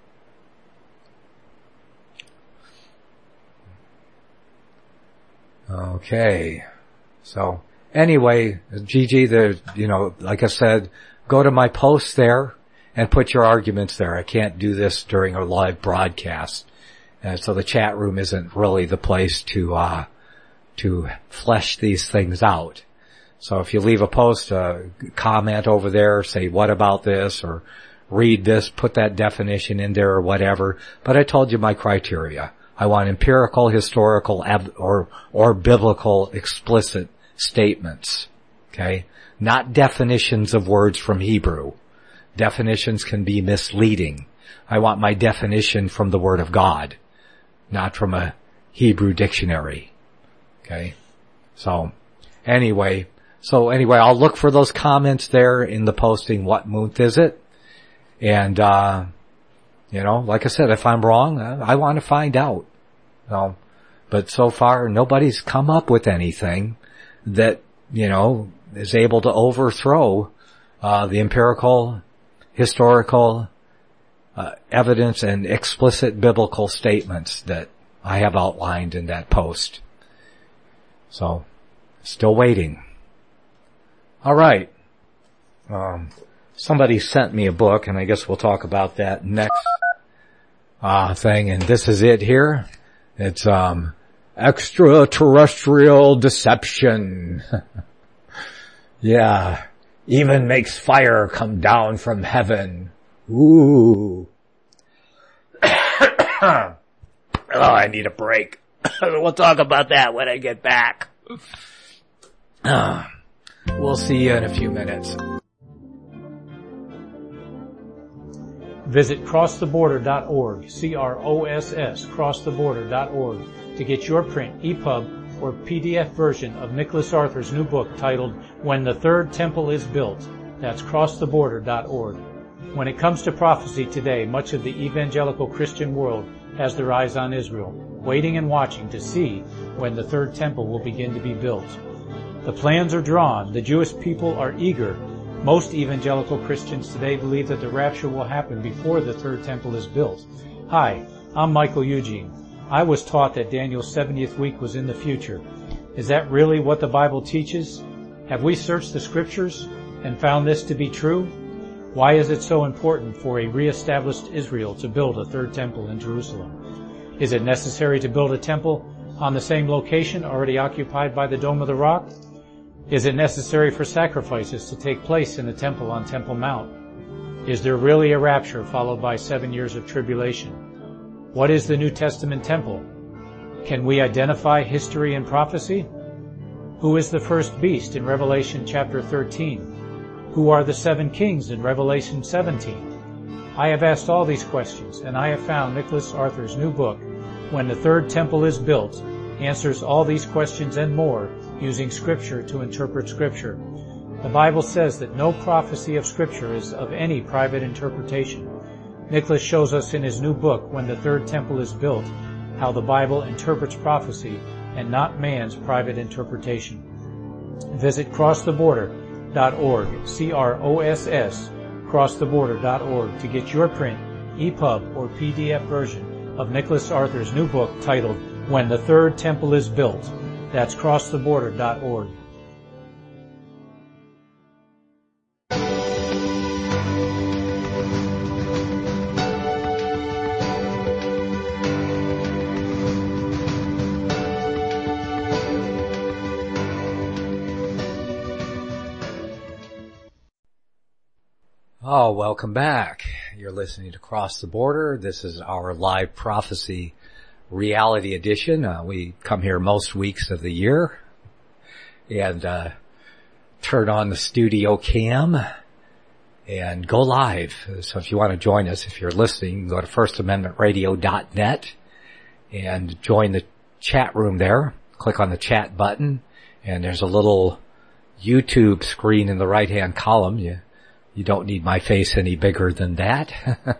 Okay. So, anyway, Gigi, the, you know, like I said, go to my post there and put your arguments there. I can't do this during a live broadcast. And so the chat room isn't really the place to, uh, to flesh these things out. So if you leave a post, uh, comment over there, say, what about this, or read this, put that definition in there or whatever. But I told you my criteria. I want empirical, historical, ab- or, or biblical explicit statements. Okay? Not definitions of words from Hebrew. Definitions can be misleading. I want my definition from the Word of God, not from a Hebrew dictionary. Okay? So, anyway, so anyway, I'll look for those comments there in the posting, what month is it? And, uh, you know, like I said, if I'm wrong, I want to find out. So, but so far, nobody's come up with anything that, you know, is able to overthrow, uh, the empirical, historical, uh, evidence and explicit biblical statements that I have outlined in that post. So, still waiting. All right. Um, somebody sent me a book, and I guess we'll talk about that next uh thing. And this is it here. It's um extraterrestrial deception. Yeah, even makes fire come down from heaven. Ooh. Oh, I need a break. We'll talk about that when I get back. We'll see you in a few minutes. Visit cross the border dot org, C R O S S, cross the border dot org, to get your print, E P U B, or P D F version of Nicholas Arthur's new book titled When the Third Temple is Built. That's cross the border dot org. When it comes to prophecy today, much of the evangelical Christian world has their eyes on Israel, waiting and watching to see when the third temple will begin to be built. The plans are drawn. The Jewish people are eager. Most evangelical Christians today believe that the rapture will happen before the third temple is built. Hi, I'm Michael Eugene. I was taught that Daniel's seventieth week was in the future. Is that really what the Bible teaches? Have we searched the Scriptures and found this to be true? Why is it so important for a re-established Israel to build a third temple in Jerusalem? Is it necessary to build a temple on the same location already occupied by the Dome of the Rock? Is it necessary for sacrifices to take place in the temple on Temple Mount? Is there really a rapture followed by seven years of tribulation? What is the New Testament temple? Can we identify history and prophecy? Who is the first beast in Revelation chapter thirteen? Who are the seven kings in Revelation seventeen? I have asked all these questions, and I have found Nicholas Arthur's new book, When the Third Temple is Built, answers all these questions and more using Scripture to interpret Scripture. The Bible says that no prophecy of Scripture is of any private interpretation. Nicholas shows us in his new book, When the Third Temple is Built, how the Bible interprets prophecy and not man's private interpretation. Visit cross the border dot org, C R O S S, cross the border dot org to get your print, E P U B, or P D F version of Nicholas Arthur's new book titled When the Third Temple is Built. That's cross the border dot org. Oh, welcome back. You're listening to Cross the Border. This is our live prophecy reality edition. Uh, we come here most weeks of the year and uh, turn on the studio cam and go live. So if you want to join us, if you're listening, go to first amendment radio dot net and join the chat room there. Click on the chat button, and there's a little YouTube screen in the right-hand column. You You don't need my face any bigger than that.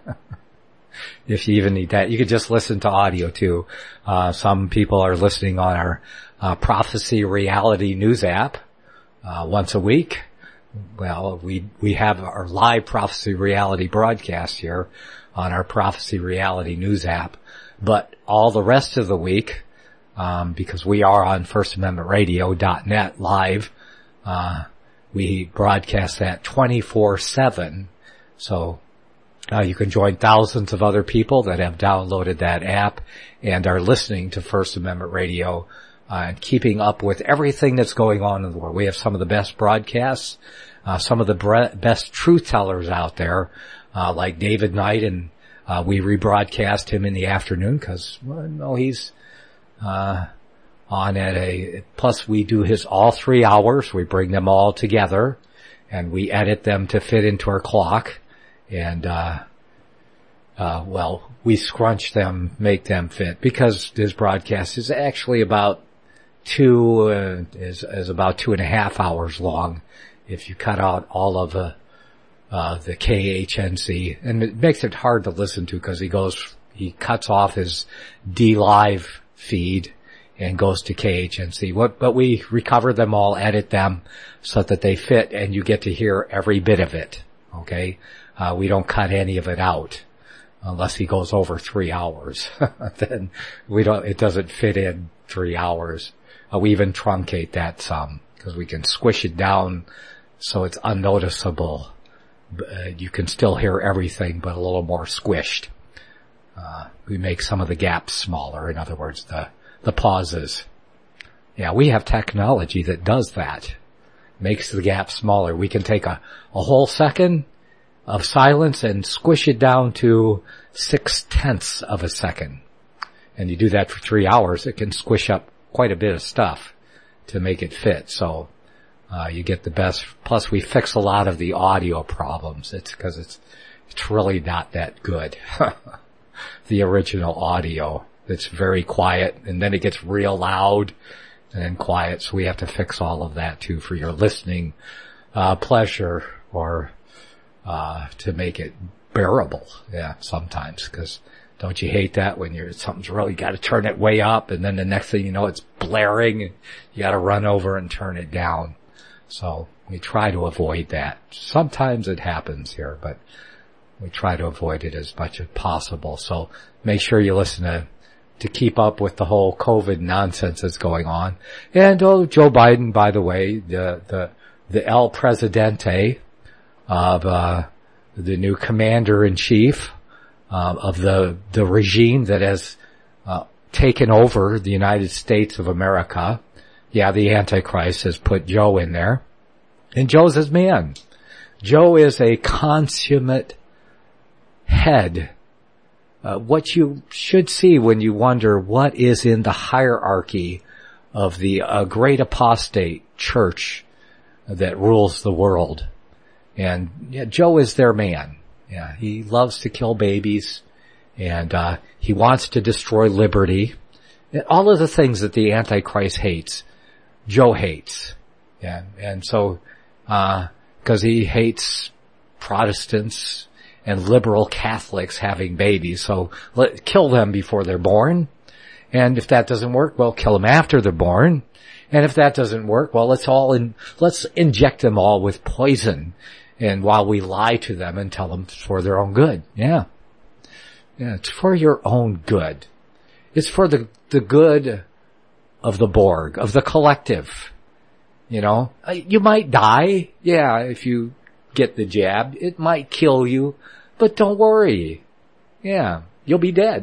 If you even need that, you could just listen to audio too. Uh, some people are listening on our uh, Prophecy Reality News app uh, once a week. Well, we we have our live Prophecy Reality broadcast here on our Prophecy Reality News app. But all the rest of the week, um, because we are on first amendment radio dot net live, uh, we broadcast that twenty-four seven. So uh, you can join thousands of other people that have downloaded that app and are listening to First Amendment Radio uh, and keeping up with everything that's going on in the world. We have some of the best broadcasts, uh, some of the bre- best truth tellers out there, uh, like David Knight, and uh, we rebroadcast him in the afternoon because, well, no, he's uh on at a, plus we do his all three hours. We bring them all together and we edit them to fit into our clock. And, uh, uh, well, we scrunch them, make them fit, because his broadcast is actually about two, uh, is, is about two and a half hours long if you cut out all of the, uh, the K H N C. And it makes it hard to listen to because he goes, he cuts off his D-Live feed and goes to K H N C. What, but we recover them all, edit them so that they fit, and you get to hear every bit of it. Okay? Uh, we don't cut any of it out unless he goes over three hours. Then we don't, it doesn't fit in three hours. Uh, we even truncate that some because we can squish it down so it's unnoticeable. Uh, you can still hear everything, but a little more squished. Uh, we make some of the gaps smaller. In other words, the The pauses. Yeah, we have technology that does that. Makes the gap smaller. We can take a, a whole second of silence and squish it down to six tenths of a second. And you do that for three hours, it can squish up quite a bit of stuff to make it fit. So, uh, you get the best. Plus we fix a lot of the audio problems. It's because it's, it's really not that good. The original audio. It's very quiet, and then it gets real loud and then quiet, so we have to fix all of that too for your listening uh pleasure, or uh to make it bearable. Yeah, sometimes, because don't you hate that when you're something's really, you got to turn it way up, and then the next thing you know it's blaring and you got to run over and turn it down. So we try to avoid that. Sometimes it happens here, but we try to avoid it as much as possible. So make sure you listen to to keep up with the whole COVID nonsense that's going on. And, oh, Joe Biden, by the way, the, the, the El Presidente of, uh, the new commander-in-chief uh, of the the regime that has uh, taken over the United States of America. Yeah, the Antichrist has put Joe in there. And Joe's his man. Joe is a consummate head. Uh, what you should see when you wonder what is in the hierarchy of the uh, great apostate church that rules the world. And yeah, Joe is their man. Yeah, he loves to kill babies, and uh he wants to destroy liberty. And all of the things that the Antichrist hates, Joe hates. Yeah, and so uh because he hates Protestants and liberal Catholics having babies, so let kill them before they're born. And if that doesn't work, well, kill them after they're born. And if that doesn't work, well, let's all in, let's inject them all with poison. And while we lie to them and tell them it's for their own good. Yeah. Yeah, it's for your own good. It's for the, the good of the Borg, of the collective. You know, you might die. Yeah, if you get the jab, it might kill you, but don't worry. Yeah, you'll be dead.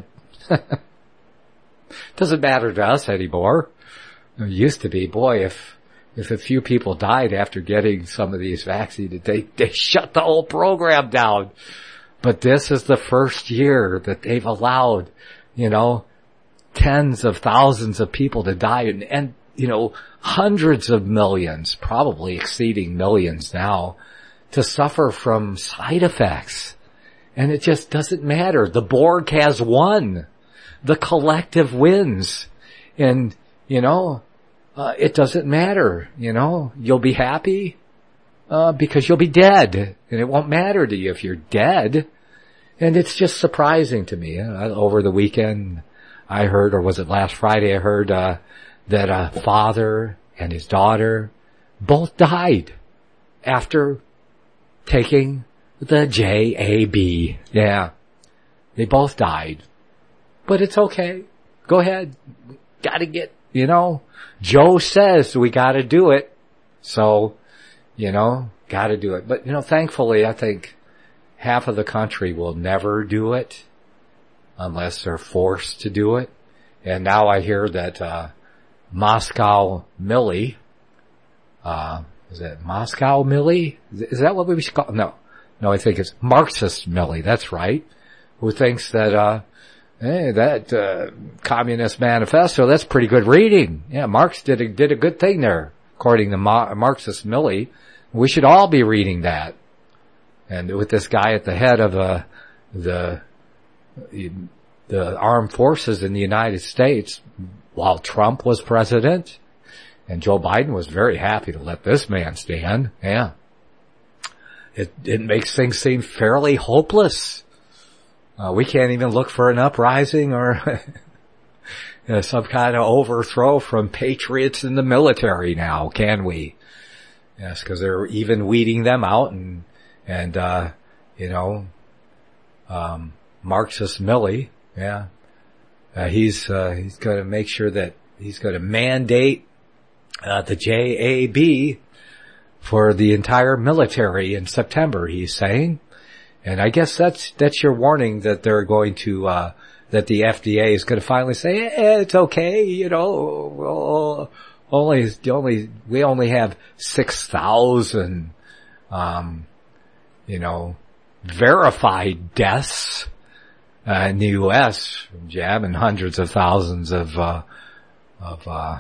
Doesn't matter to us anymore. It used to be, boy, if If a few people died after getting some of these vaccines, they, they shut the whole program down. But this is the first year that they've allowed, you know, tens of thousands of people to die and, and, you know, hundreds of millions, probably exceeding millions now, to suffer from side effects. And it just doesn't matter. The Borg has won. The collective wins. And, you know, Uh, it doesn't matter, you know, you'll be happy, uh, because you'll be dead, and it won't matter to you if you're dead. And it's just surprising to me. Uh, over the weekend, I heard, or was it last Friday, I heard, uh, that a father and his daughter both died after taking the J A B. Yeah. They both died. But it's okay. Go ahead. Gotta get, you know, Joe says we gotta do it. So, you know, gotta do it. But, you know, thankfully, I think half of the country will never do it unless they're forced to do it. And now I hear that, uh, Moscow Millie, uh, is that Moscow Millie? Is that what we should call? No. No, I think it's Marxist Millie. That's right. Who thinks that, uh, hey, that, uh, Communist Manifesto, that's pretty good reading. Yeah, Marx did a, did a good thing there, according to Ma- Marxist Millie. We should all be reading that. And with this guy at the head of, uh, the, the armed forces in the United States, while Trump was president, and Joe Biden was very happy to let this man stand. Yeah. It, it makes things seem fairly hopeless. Uh, we can't even look for an uprising or you know, some kind of overthrow from patriots in the military now, can we? Yes, because they're even weeding them out, and and uh you know, um Marxist Millie, yeah, uh, he's uh, he's going to make sure that he's going to mandate uh, the J A B for the entire military in September. He's saying. And I guess that's, that's your warning that they're going to, uh, that the F D A is going to finally say, eh, it's okay, you know, well, only, only, we only have six thousand, um, you know, verified deaths, uh, in the U S from jab, and hundreds of thousands of, uh, of, uh,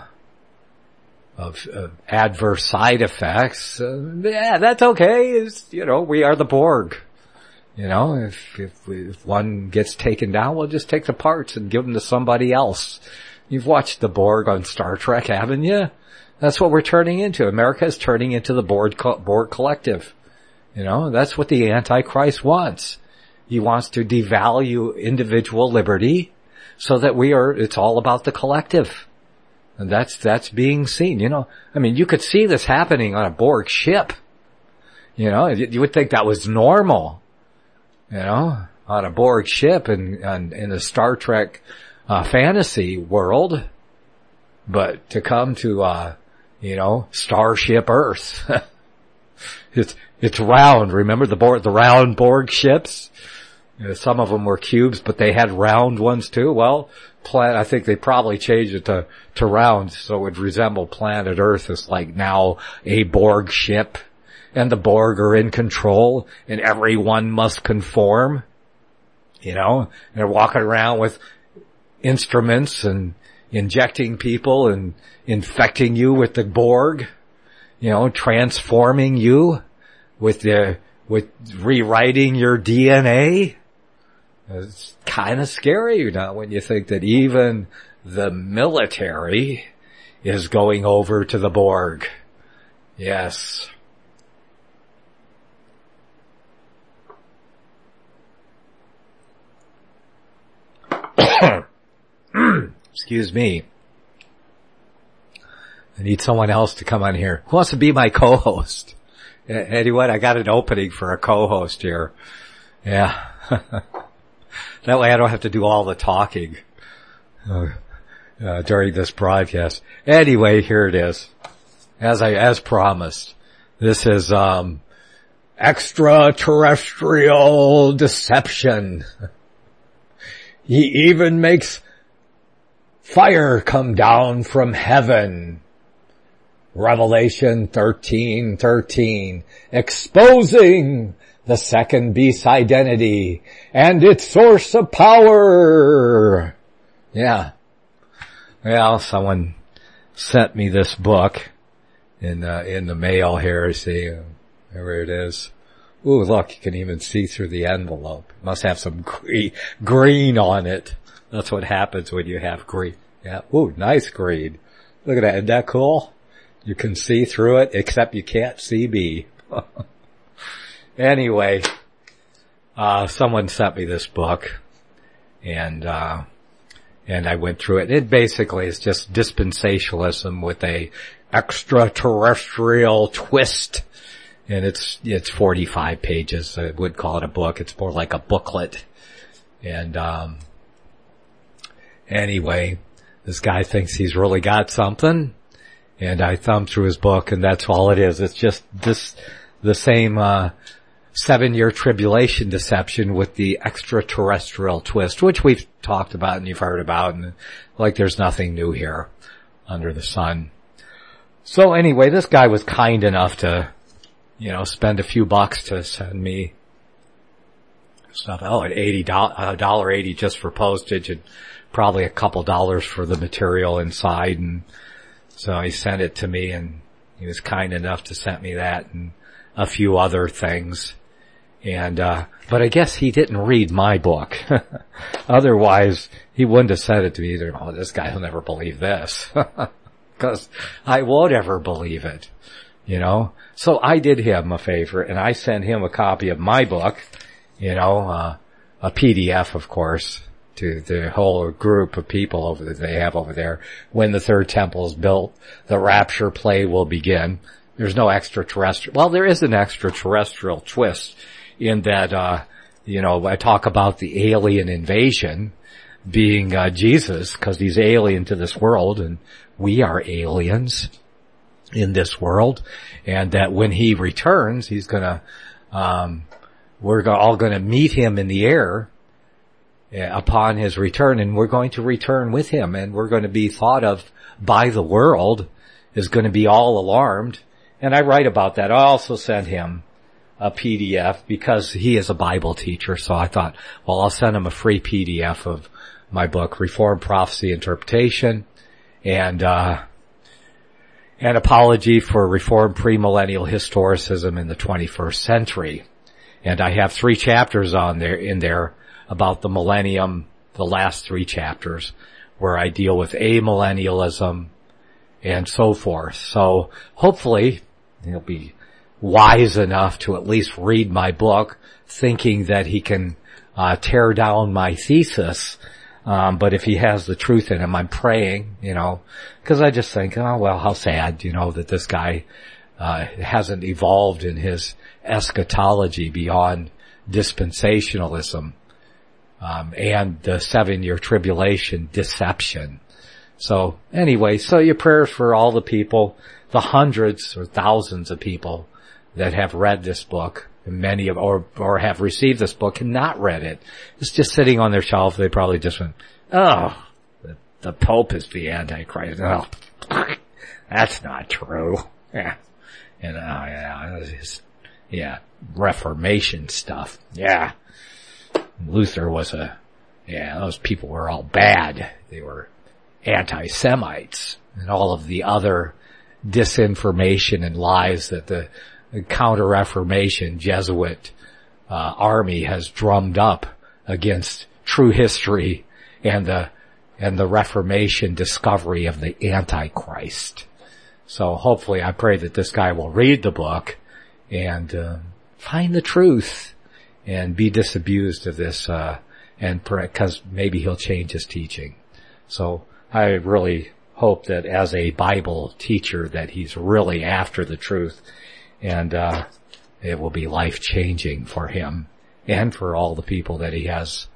of, uh, adverse side effects. Uh, yeah, that's okay. It's, you know, we are the Borg. You know, if, if, if one gets taken down, we'll just take the parts and give them to somebody else. You've watched the Borg on Star Trek, haven't you? That's what we're turning into. America is turning into the Borg, Borg collective. You know, that's what the Antichrist wants. He wants to devalue individual liberty so that we are, it's all about the collective. And that's, that's being seen, you know. I mean, you could see this happening on a Borg ship. You know, you would think that was normal. You know, on a Borg ship in, in, in the Star Trek, uh, fantasy world. But to come to, uh, you know, Starship Earth, it's, It's round. Remember the Borg, the round Borg ships? You know, some of them were cubes, but they had round ones too. Well, plan, I think they probably changed it to, to round so it would resemble planet Earth as like now a Borg ship. And the Borg are in control and everyone must conform. You know, and they're walking around with instruments and injecting people and infecting you with the Borg. You know, transforming you with the, with rewriting your D N A. It's kind of scary, you know, when you think that even the military is going over to the Borg. Yes. Excuse me. I need someone else to come on here. Who wants to be my co-host? Anyway, I got an opening for a co-host here. Yeah. That way I don't have to do all the talking uh, uh, during this broadcast. Anyway, here it is. As I, as promised. This is, um, extraterrestrial deception. He even makes fire come down from heaven. Revelation thirteen thirteen, exposing the second beast's identity and its source of power. Yeah. Well, someone sent me this book in uh, in the mail here. See, uh, there it is. Ooh, look, you can even see through the envelope. It must have some green, green on it. That's what happens when you have green. Yeah. Ooh, nice green. Look at that. Isn't that cool? You can see through it, except you can't see me. Anyway, uh, someone sent me this book, and, uh, and I went through it. It basically is just dispensationalism with a extraterrestrial twist. And it's, it's forty-five pages. I would call it a book. It's more like a booklet. And, um, anyway, this guy thinks he's really got something. And I thumbed through his book, and that's all it is. It's just this, the same, uh, seven-year tribulation deception with the extraterrestrial twist, which we've talked about and you've heard about, and like there's nothing new here under the sun. So anyway, this guy was kind enough to, you know, spend a few bucks to send me stuff. Oh, at eighty dollars, a dollar eighty just for postage, and probably a couple dollars for the material inside. And so he sent it to me, and he was kind enough to send me that and a few other things. And, uh, but I guess he didn't read my book. Otherwise, he wouldn't have sent it to me either. Oh, this guy will never believe this. Cause I won't ever believe it, you know? So I did him a favor, and I sent him a copy of my book, you know, uh, a P D F, of course, to the whole group of people over that they have over there. When the third temple is built, the rapture play will begin. There's no extraterrestrial. Well, there is an extraterrestrial twist in that, uh, you know, I talk about the alien invasion being, uh, Jesus, because he's alien to this world, and we are aliens in this world, and that when he returns, he's gonna, um, we're all gonna meet him in the air uh, upon his return, and we're going to return with him, and we're going to be thought of by the world is going to be all alarmed. And I write about that. I also sent him a P D F because he is a Bible teacher, so I thought, well, I'll send him a free P D F of my book, Reformed Prophecy Interpretation, and, uh, an apology for Reformed premillennial historicism in the twenty-first century. And I have three chapters on there, in there about the millennium, the last three chapters, where I deal with amillennialism and so forth. So hopefully he'll be wise enough to at least read my book, thinking that he can uh tear down my thesis. Um, but if he has the truth in him, I'm praying, you know, because I just think, oh, well, how sad, you know, that this guy uh hasn't evolved in his eschatology beyond dispensationalism um and the seven-year tribulation deception. So anyway, so your prayers for all the people, the hundreds or thousands of people that have read this book, many of, or, or have received this book and not read it. It's just sitting on their shelf. They probably just went, oh, the, the Pope is the Antichrist. Oh, that's not true. Yeah. And, uh, yeah, it's, yeah, Reformation stuff. Yeah. Luther was a, yeah, those people were all bad. They were anti-Semites and all of the other disinformation and lies that the, the Counter-Reformation Jesuit uh, army has drummed up against true history and the and the Reformation discovery of the Antichrist. So hopefully, I pray that this guy will read the book and uh, find the truth and be disabused of this, uh, and because maybe he'll change his teaching. So I really hope that as a Bible teacher that he's really after the truth, and uh it will be life-changing for him and for all the people that he has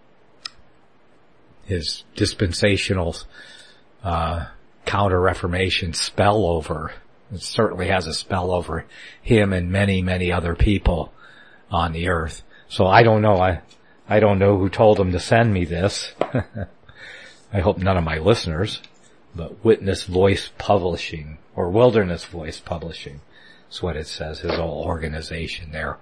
his dispensational uh Counter-Reformation spell over. It certainly has a spell over him and many, many other people on the earth. So I don't know. I I don't know who told him to send me this. I hope none of my listeners, but Witness Voice Publishing, or Wilderness Voice Publishing, is what it says, his whole organization there.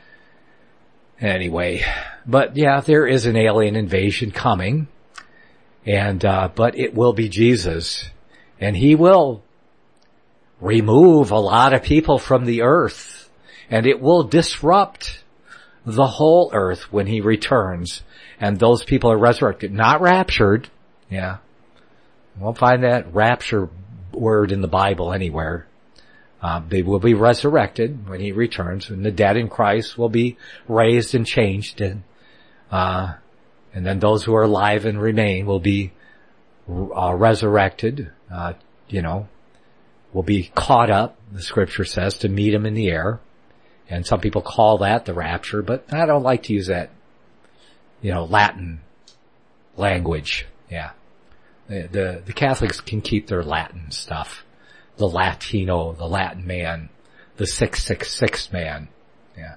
Anyway, but yeah, there is an alien invasion coming, and, uh, but it will be Jesus, and he will remove a lot of people from the earth, and it will disrupt the whole earth when he returns, and those people are resurrected, not raptured. Yeah. You won't find that rapture word in the Bible anywhere. Uh, they will be resurrected when he returns, and the dead in Christ will be raised and changed, and, uh, and then those who are alive and remain will be, uh, resurrected, uh, you know, will be caught up, the scripture says, to meet him in the air. And some people call that the rapture, but I don't like to use that, you know, Latin language. Yeah. The, the, the Catholics can keep their Latin stuff. The Latino, the Latin man, the six six six man. Yeah.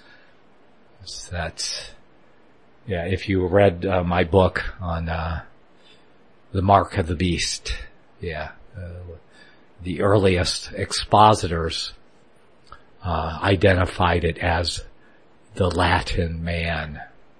So that's, yeah, if you read uh, my book on, uh, the Mark of the Beast. Yeah. Uh, the earliest expositors, uh, identified it as the Latin man.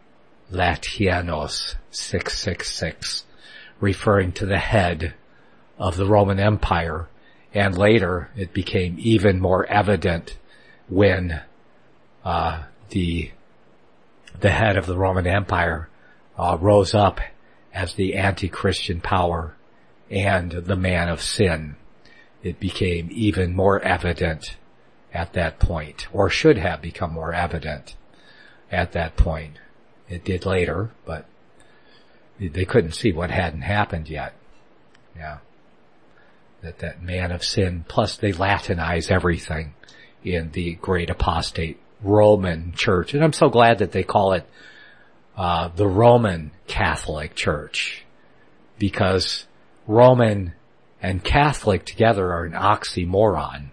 Latianos six six six. Referring to the head of the Roman Empire, and later it became even more evident when uh the the head of the Roman Empire uh rose up as the anti-Christian power and the man of sin. It became even more evident at that point, or should have become more evident at that point. It did later, but they couldn't see what hadn't happened yet. Yeah. That that man of sin, plus they Latinize everything in the great apostate Roman church. And I'm so glad that they call it, uh, the Roman Catholic Church, because Roman and Catholic together are an oxymoron.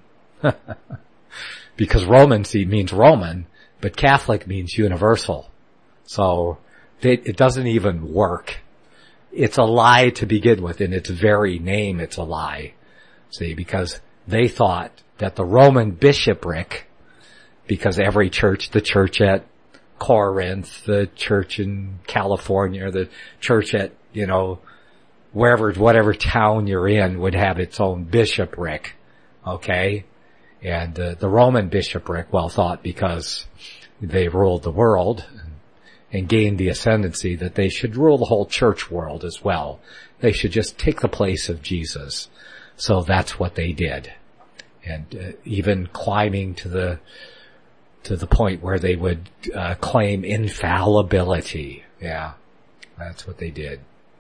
Because Roman see, means Roman, but Catholic means universal. So, it doesn't even work. It's a lie to begin with. In its very name, it's a lie. See, because they thought that the Roman bishopric, because every church, the church at Corinth, the church in California, the church at, you know, wherever, whatever town you're in would have its own bishopric. Okay? And uh, the Roman bishopric, well thought because they ruled the world and gained the ascendancy, that they should rule the whole church world as well. They should just take the place of Jesus. So that's what they did. And uh, even climbing to the to the point where they would uh, claim infallibility. Yeah, that's what they did.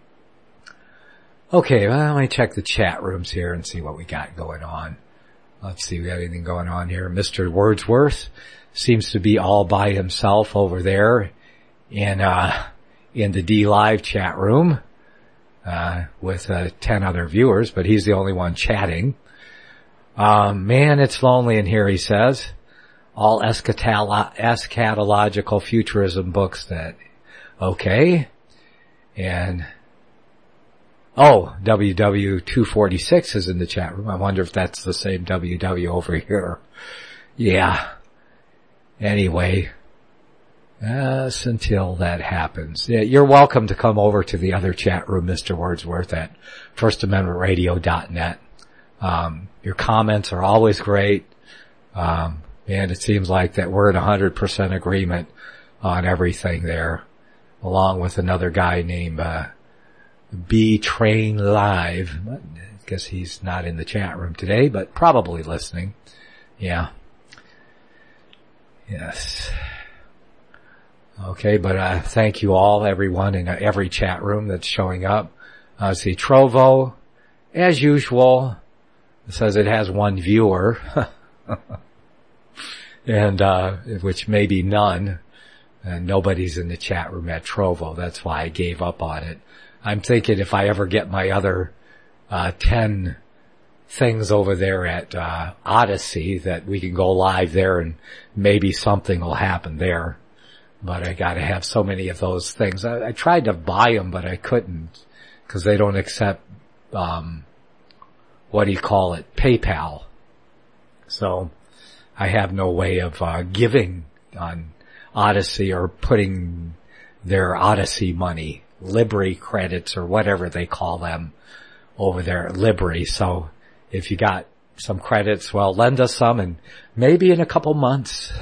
Okay, well, let me check the chat rooms here and see what we got going on. Let's see, we got anything going on here. Mister Wordsworth seems to be all by himself over there in uh in the D Live chat room uh with uh, ten other viewers, but he's the only one chatting. Um man, it's lonely in here, he says. all eschatolo- eschatological futurism books that, okay. And, oh, W W two forty-six is in the chat room. I wonder if that's the same W W over here. Yeah. Anyway, yes, until that happens. Yeah, you're welcome to come over to the other chat room, Mister Wordsworth, at first amendment radio dot net. Um, your comments are always great. Um, and it seems like that we're in one hundred percent agreement on everything there, along with another guy named, uh, B Train Live. I guess he's not in the chat room today, but probably listening. Yeah. Yes. Okay, but, uh, thank you all, everyone in every chat room that's showing up. Uh, see, Trovo, as usual, says it has one viewer. and, uh, which may be none. And nobody's in the chat room at Trovo. That's why I gave up on it. I'm thinking if I ever get my other, uh, ten things over there at, uh, Odyssey, that we can go live there and maybe something will happen there. But I gotta have so many of those things. I, I tried to buy them, but I couldn't, cause they don't accept, um, what do you call it? PayPal. So I have no way of, uh, giving on Odyssey or putting their Odyssey money, Libri credits or whatever they call them over there at Libri. So if you got some credits, well, lend us some, and maybe in a couple months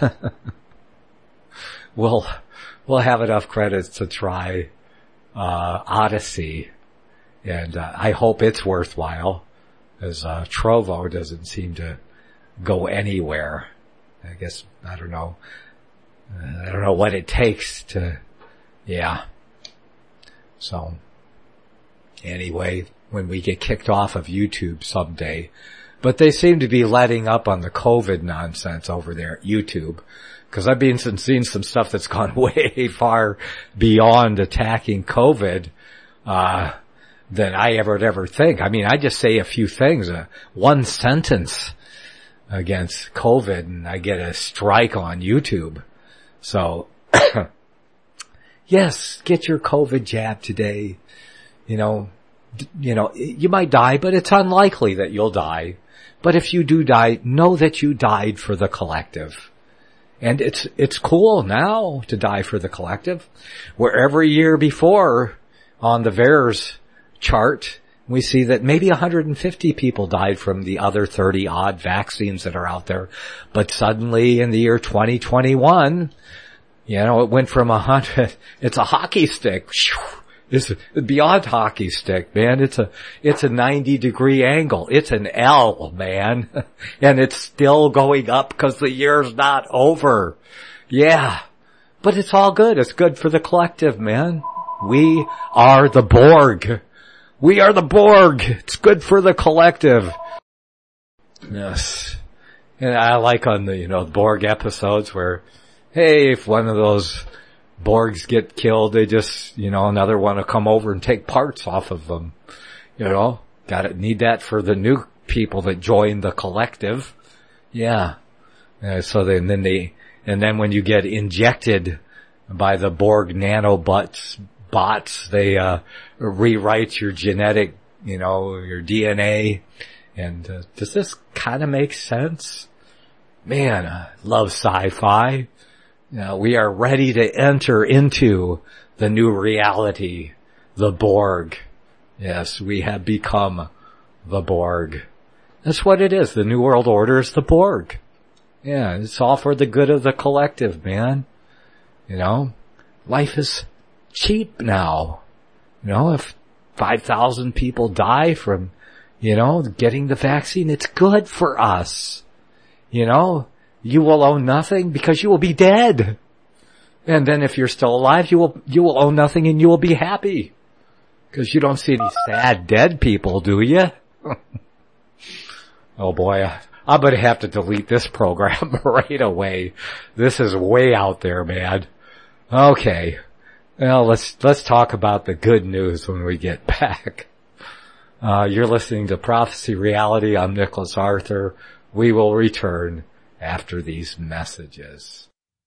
we'll we'll have enough credits to try uh Odyssey, and uh, I hope it's worthwhile, as uh Trovo doesn't seem to go anywhere. I guess I don't know. I don't know what it takes to, yeah. So, anyway, when we get kicked off of YouTube someday, but they seem to be letting up on the COVID nonsense over there at YouTube, because I've been seeing some stuff that's gone way far beyond attacking COVID, uh, than I ever would ever think. I mean, I just say a few things, uh, one sentence against COVID, and I get a strike on YouTube. So, yes, get your COVID jab today. You know, d- you know, you might die, but it's unlikely that you'll die. But if you do die, know that you died for the collective. And it's, it's cool now to die for the collective. Where every year before on the VAERS chart, we see that maybe one hundred fifty people died from the other thirty odd vaccines that are out there. But suddenly in the year twenty twenty-one, you know, it went from a hundred, it's a hockey stick. It's beyond hockey stick, man. It's a, it's a ninety degree angle. It's an L, man. And it's still going up because the year's not over. Yeah. But it's all good. It's good for the collective, man. We are the Borg. We are the Borg. It's good for the collective. Yes. And I like on the, you know, Borg episodes where, hey, if one of those Borgs get killed, they just, you know, another one will come over and take parts off of them. You know, gotta need that for the new people that join the collective. Yeah. Uh, so then, then they, and then when you get injected by the Borg nanobots, bots, they, uh, rewrite your genetic, you know, your D N A. And, uh, does this kind of make sense? Man, I love sci-fi. Now, we are ready to enter into the new reality, the Borg. Yes, we have become the Borg. That's what it is. The New World Order is the Borg. Yeah, it's all for the good of the collective, man. You know, life is cheap now. You know, if five thousand people die from, you know, getting the vaccine, it's good for us. You know, you will own nothing because you will be dead. And then if you're still alive, you will, you will own nothing and you will be happy. Because you don't see any sad dead people, do you? Oh boy, I'm gonna have to delete this program right away. This is way out there, man. Okay. Well, let's, let's talk about the good news when we get back. Uh, you're listening to Prophecy Reality. I'm Nicholas Arthur. We will return after these messages.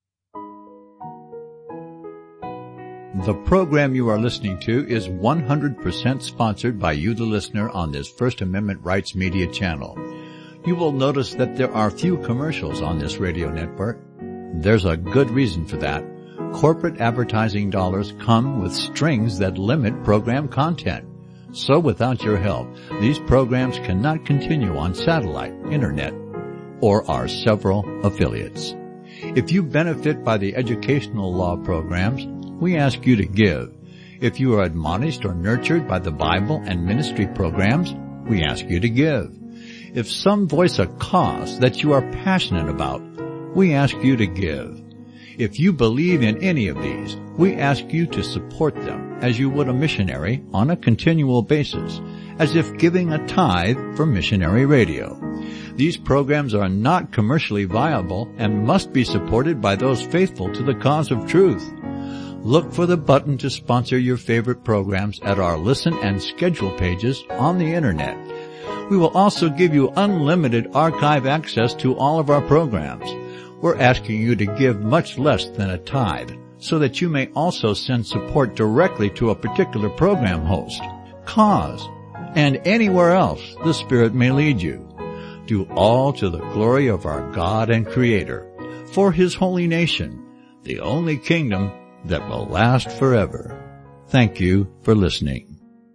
The program you are listening to is one hundred percent sponsored by you, the listener, on this First Amendment Rights Media channel. You will notice that there are few commercials on this radio network. There's a good reason for that. Corporate advertising dollars come with strings that limit program content. So without your help, these programs cannot continue on satellite, internet, or our several affiliates. If you benefit by the educational law programs, we ask you to give. If you are admonished or nurtured by the Bible and ministry programs, we ask you to give. If some voice a cause that you are passionate about, we ask you to give. If you believe in any of these, we ask you to support them as you would a missionary on a continual basis, as if giving a tithe for missionary radio. These programs are not commercially viable and must be supported by those faithful to the cause of truth. Look for the button to sponsor your favorite programs at our listen and schedule pages on the internet. We will also give you unlimited archive access to all of our programs. We're asking you to give much less than a tithe so that you may also send support directly to a particular program host, cause, and anywhere else the Spirit may lead you. Do all to the glory of our God and Creator, for His holy nation, the only kingdom that will last forever. Thank you for listening.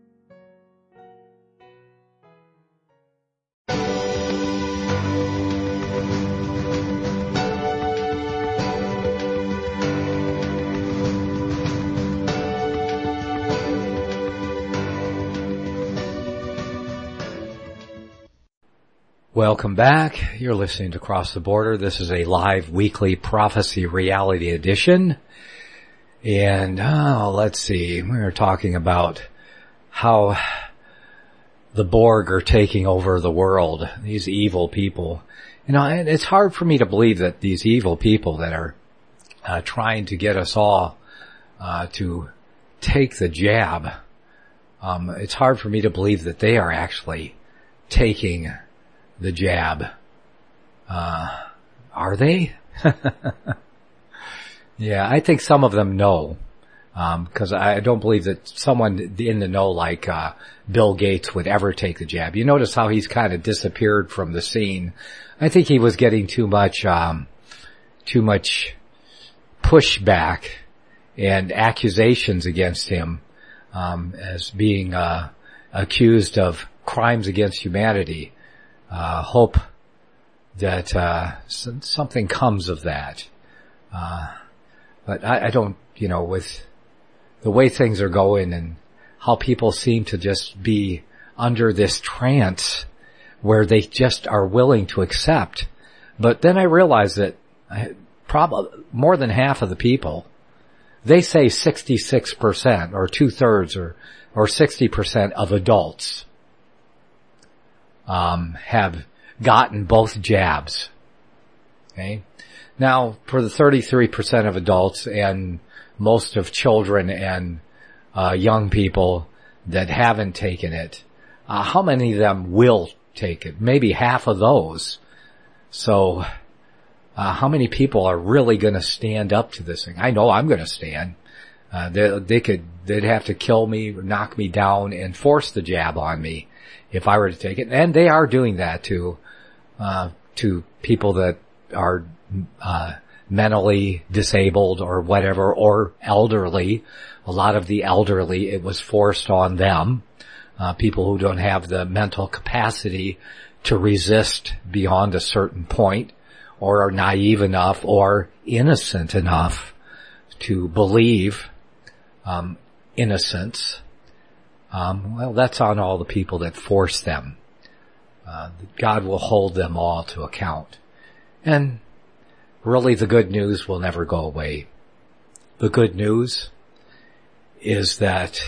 Welcome back. You're listening to Cross the Border. This is a live weekly prophecy reality edition. And, oh, let's see, we were talking about how the Borg are taking over the world, these evil people. You know, and it's hard for me to believe that these evil people that are uh, trying to get us all uh, to take the jab, um, it's hard for me to believe that they are actually taking the jab. Uh, are they? Yeah, I think some of them know, um, because I don't believe that someone in the know like uh, Bill Gates would ever take the jab. You notice how he's kind of disappeared from the scene. I think he was getting too much, um, too much pushback and accusations against him um, as being uh, accused of crimes against humanity. Uh, hope that uh, something comes of that. Uh, But I, I don't, you know, with the way things are going and how people seem to just be under this trance where they just are willing to accept. But then I realize that probably more than half of the people, they say sixty-six percent or two-thirds or, or sixty percent of adults um, have gotten both jabs. Okay? Now, for the thirty-three percent of adults and most of children and uh, young people that haven't taken it, uh, how many of them will take it? Maybe half of those. So, uh, how many people are really going to stand up to this thing? I know I'm going to stand. Uh, they, they could, they'd have to kill me, knock me down, and force the jab on me if I were to take it. And they are doing that to, uh, to people that are uh mentally disabled or whatever, or elderly. A lot of the elderly, it was forced on them. Uh, people who don't have the mental capacity to resist beyond a certain point, or are naive enough or innocent enough to believe um innocence. Um, well, that's on all the people that force them. Uh, God will hold them all to account. And really, the good news will never go away. The good news is that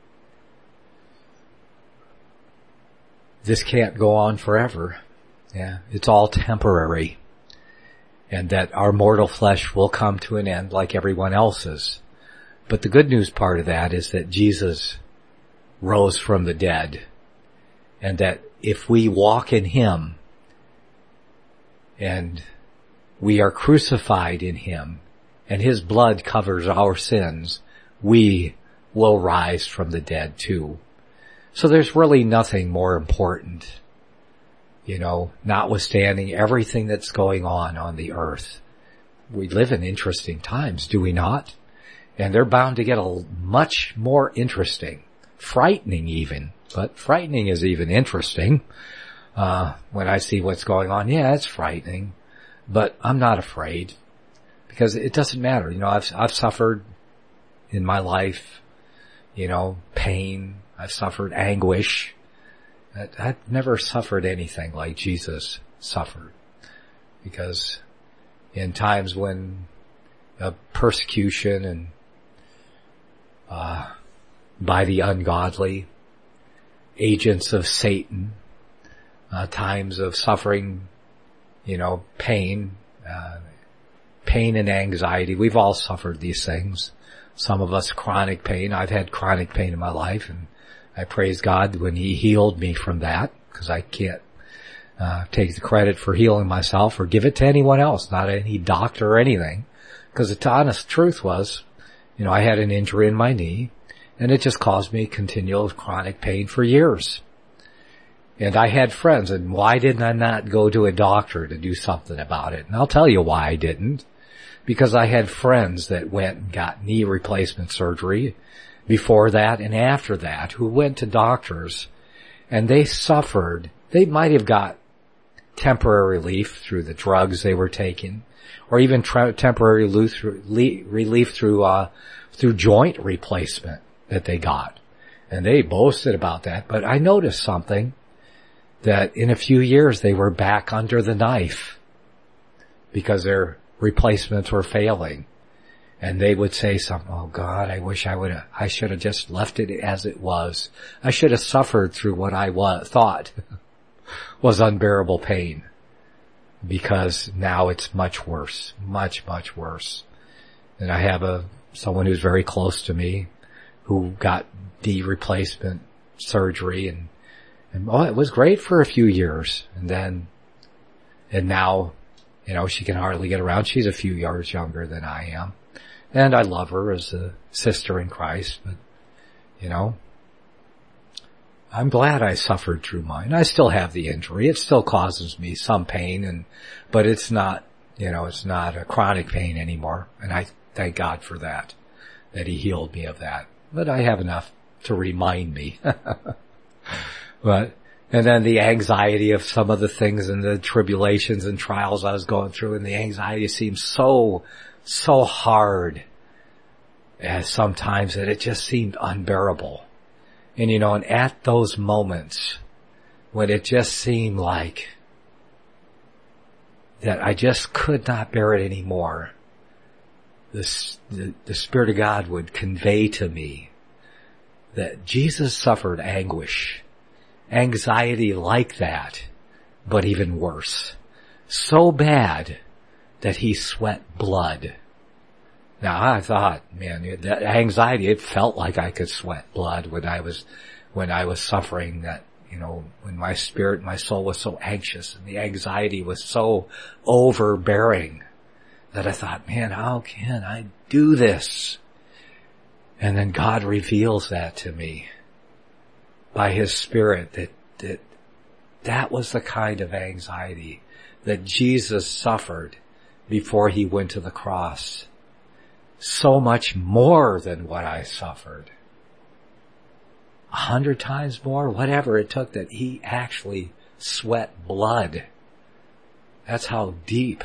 this can't go on forever. Yeah, it's all temporary. And that our mortal flesh will come to an end like everyone else's. But the good news part of that is that Jesus rose from the dead. And that if we walk in Him and we are crucified in him and his blood covers our sins, we will rise from the dead too. So there's really nothing more important, you know, notwithstanding everything that's going on on the earth. We live in interesting times, do we not? And they're bound to get a much more interesting, frightening even, but frightening is even interesting. Uh, when I see what's going on, yeah, it's frightening, but I'm not afraid because it doesn't matter. You know, I've, I've suffered in my life, you know, pain. I've suffered anguish. I've never suffered anything like Jesus suffered, because in times when uh, persecution and uh, by the ungodly, agents of Satan, uh, times of suffering, you know, pain, uh, pain and anxiety. We've all suffered these things. Some of us chronic pain. I've had chronic pain in my life, and I praise God when he healed me from that, because I can't uh, take the credit for healing myself or give it to anyone else, not any doctor or anything, because the honest truth was, you know, I had an injury in my knee, and it just caused me continual chronic pain for years. And I had friends, and why didn't I not go to a doctor to do something about it? And I'll tell you why I didn't. Because I had friends that went and got knee replacement surgery before that and after that, who went to doctors, and they suffered. They might have got temporary relief through the drugs they were taking, or even tra- temporary relief through uh, through joint replacement that they got. And they boasted about that. But I noticed something, that in a few years they were back under the knife because their replacements were failing. And they would say something, oh God, I wish I would have, I should have just left it as it was. I should have suffered through what I was, thought was unbearable pain, because now it's much worse, much, much worse. And I have a, someone who's very close to me who got knee replacement surgery, and, and oh, it was great for a few years. And then, and now, you know, she can hardly get around. She's a few years younger than I am. And I love her as a sister in Christ, but, you know, I'm glad I suffered through mine. I still have the injury. It still causes me some pain, and, but it's not, you know, it's not a chronic pain anymore. And I thank God for that, that he healed me of that. But I have enough to remind me. But, and then the anxiety of some of the things and the tribulations and trials I was going through, and the anxiety seemed so, so hard as sometimes that it just seemed unbearable. And you know, and at those moments when it just seemed like that I just could not bear it anymore, this, the, the Spirit of God would convey to me that Jesus suffered anguish, anxiety like that, but even worse. So bad that he sweat blood. Now I thought, man, that anxiety, it felt like I could sweat blood when I was, when I was suffering that, you know, when my spirit, my soul was so anxious and the anxiety was so overbearing that I thought, man, how can I do this? And then God reveals that to me by his Spirit, that, that, that was the kind of anxiety that Jesus suffered before he went to the cross. So much more than what I suffered. A hundred times more, whatever it took, that he actually sweat blood. That's how deep.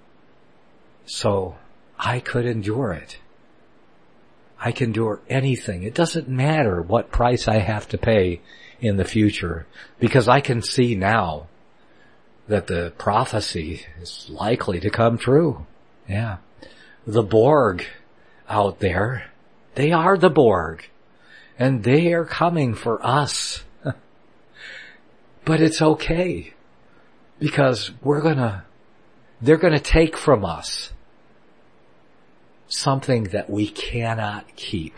So I could endure it. I can endure anything. It doesn't matter what price I have to pay in the future, because I can see now that the prophecy is likely to come true. Yeah. The Borg out there, they are the Borg, and they are coming for us. But it's okay, because we're gonna, they're gonna take from us something that we cannot keep.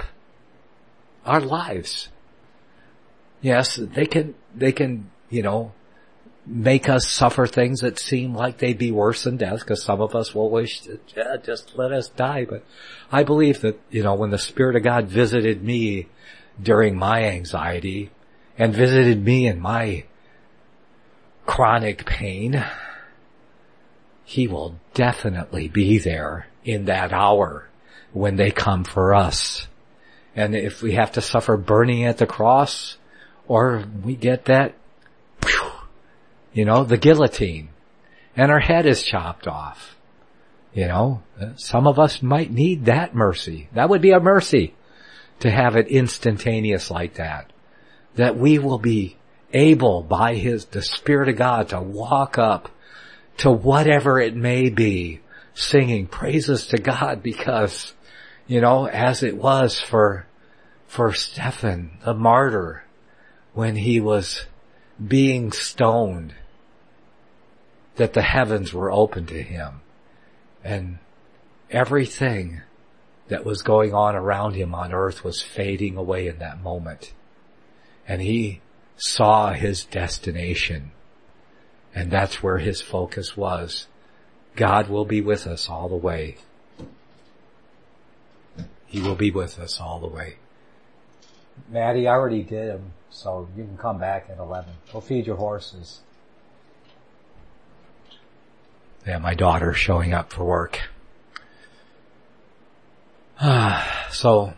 Our lives. Yes, they can, they can, you know, make us suffer things that seem like they'd be worse than death, because some of us will wish to yeah, just let us die. But I believe that, you know, when the Spirit of God visited me during my anxiety and visited me in my chronic pain, He will definitely be there in that hour when they come for us. And if we have to suffer burning at the cross, or we get that, you know, the guillotine, and our head is chopped off, you know, some of us might need that mercy. That would be a mercy to have it instantaneous like that. That we will be able by His, the Spirit of God, to walk up to whatever it may be, singing praises to God, because, you know, as it was for, for Stephen, the martyr, when he was being stoned, that the heavens were open to him, and everything that was going on around him on earth was fading away in that moment. And he saw his destination. And that's where his focus was. God will be with us all the way. He will be with us all the way. Maddie, I already did them, so you can come back at eleven. Go feed your horses. Yeah, my daughter's showing up for work. So,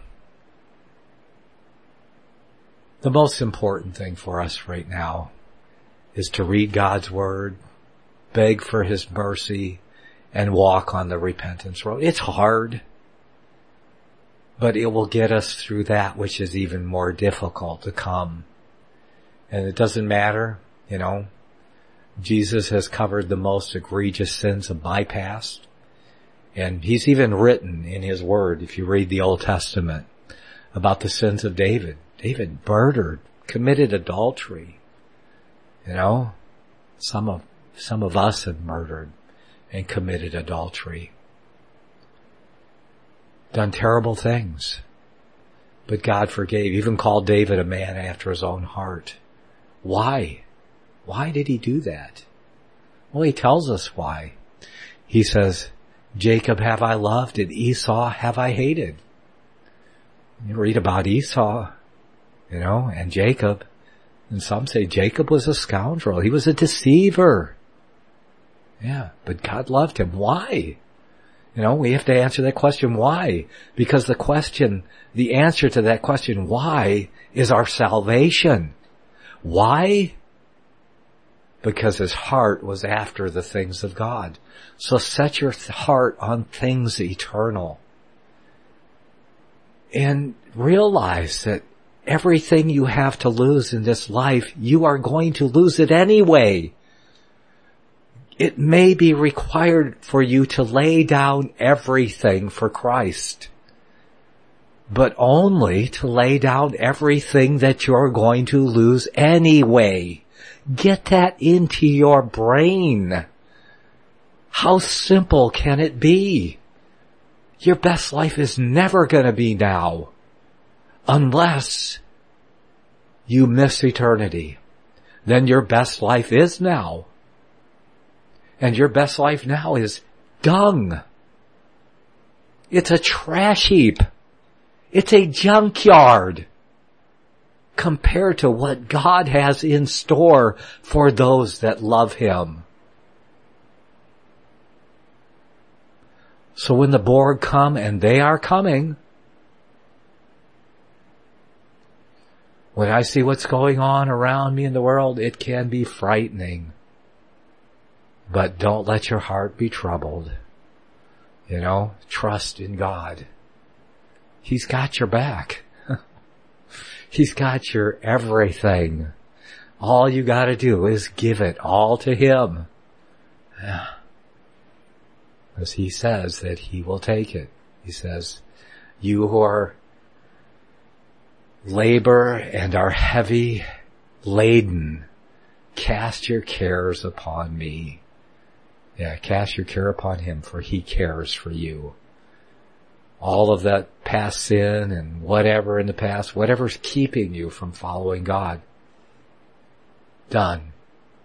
the most important thing for us right now is to read God's Word, beg for His mercy, and walk on the repentance road. It's hard, but it will get us through that which is even more difficult to come. And it doesn't matter, you know, Jesus has covered the most egregious sins of my past. And He's even written in His Word, if you read the Old Testament, about the sins of David. David murdered, committed adultery. You know, some of, some of us have murdered and committed adultery. Done terrible things. But God forgave, even called David a man after His own heart. Why? Why did He do that? Well, He tells us why. He says, Jacob have I loved, and Esau have I hated. You read about Esau, you know, and Jacob, and some say Jacob was a scoundrel. He was a deceiver. Yeah, but God loved him. Why? You know, we have to answer that question, why? Because the question, the answer to that question, why, is our salvation. Why? Because his heart was after the things of God. So set your heart on things eternal. And realize that everything you have to lose in this life, you are going to lose it anyway. It may be required for you to lay down everything for Christ, but only to lay down everything that you're going to lose anyway. Get that into your brain. How simple can it be? Your best life is never going to be now, unless you miss eternity. Then your best life is now. And your best life now is dung. It's a trash heap. It's a junkyard compared to what God has in store for those that love Him. So when the Borg come, and they are coming, when I see what's going on around me in the world, it can be frightening. But don't let your heart be troubled. You know, trust in God. He's got your back. He's got your everything. All you gotta do is give it all to Him. Yeah. Because He says that He will take it. He says, you who are labor and are heavy laden, cast your cares upon me. Yeah, cast your care upon Him, for He cares for you. All of that past sin and whatever in the past, whatever's keeping you from following God, done.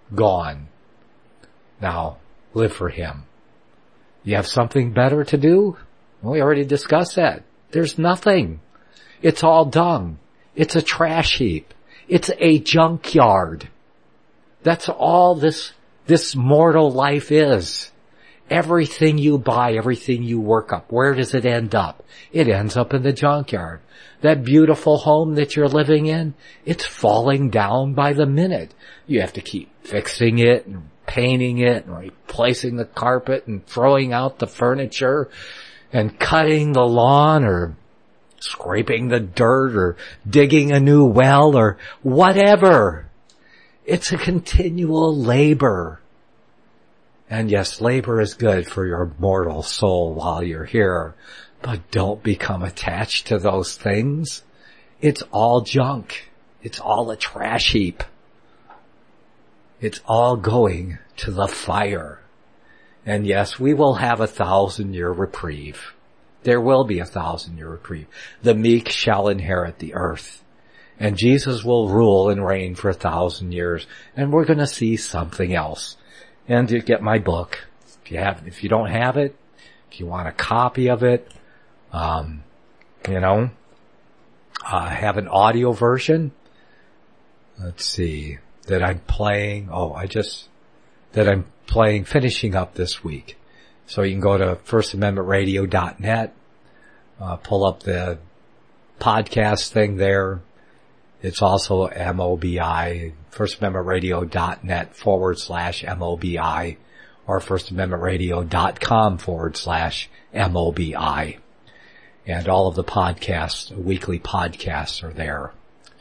gone. Now, live for Him. You have something better to do? We already discussed that. There's nothing. It's all dung. It's a trash heap. It's a junkyard. That's all this, this mortal life is. Everything you buy, everything you work up, where does it end up? It ends up in the junkyard. That beautiful home that you're living in, it's falling down by the minute. You have to keep fixing it and painting it and replacing the carpet and throwing out the furniture and cutting the lawn or scraping the dirt or digging a new well or whatever. It's a continual labor. And yes, labor is good for your mortal soul while you're here, but don't become attached to those things. It's all junk. It's all a trash heap. It's all going to the fire. And yes, we will have a thousand year reprieve. There will be a thousand year reprieve. The meek shall inherit the earth. And Jesus will rule and reign for a thousand years. And we're going to see something else. And to get my book, if you have, if you don't have it, if you want a copy of it, um, you know, I have an audio version. Let's see, that I'm playing. Oh, I just, that I'm playing, finishing up this week. So you can go to first amendment radio dot net, uh, pull up the podcast thing there. It's also M O B I, first amendment radio dot net forward slash M O B I, or first amendment radio dot com forward slash M O B I. And all of the podcasts, weekly podcasts are there.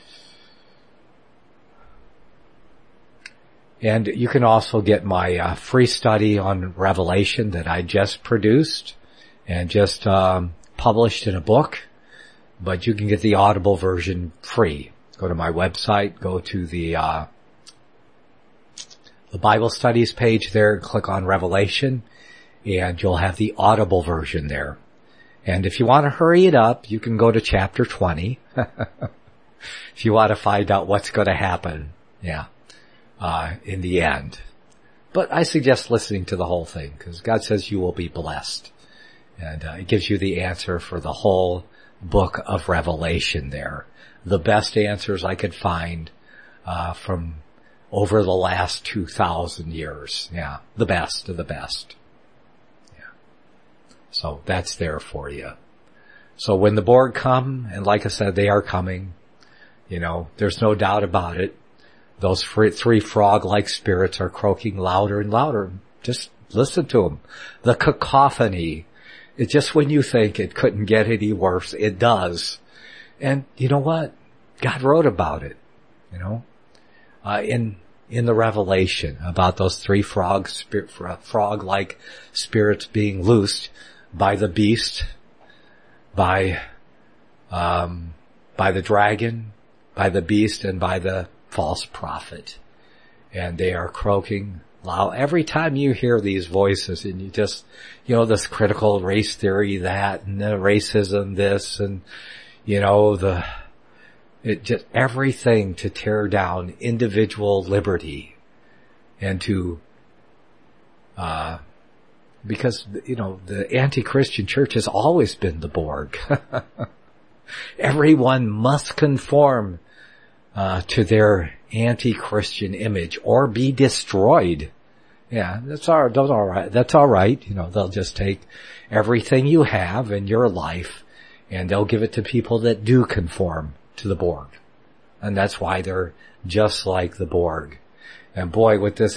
And you can also get my uh, free study on Revelation that I just produced and just um, published in a book. But you can get the Audible version free. Go to my website, go to the uh the Bible Studies page there, click on Revelation, and you'll have the Audible version there. And if you want to hurry it up, you can go to chapter twenty. If you want to find out what's going to happen, yeah, uh in the end. But I suggest listening to the whole thing, because God says you will be blessed. And uh, it gives you the answer for the whole book of Revelation there. The best answers I could find uh from over the last two thousand years. Yeah, the best of the best. Yeah. So that's there for you. So when the Borg come, and like I said, they are coming, you know, there's no doubt about it. Those three frog-like spirits are croaking louder and louder. Just listen to them. The cacophony. It's just when you think it couldn't get any worse, it does. And you know what? God wrote about it, you know, uh, in, in the Revelation about those three frog, spirit, frog-like spirits being loosed by the beast, by, um, by the dragon, by the beast, and by the false prophet. And they are croaking loud. Every time you hear these voices and you just, you know, this critical race theory, that, and the racism, this, and, you know, the, it just, everything to tear down individual liberty and to, uh, because, you know, the anti-Christian church has always been the Borg. Everyone must conform, uh, to their anti-Christian image or be destroyed. Yeah, that's all, that's all right. That's all right. You know, they'll just take everything you have in your life and they'll give it to people that do conform to the Borg. And that's why they're just like the Borg. And boy, with this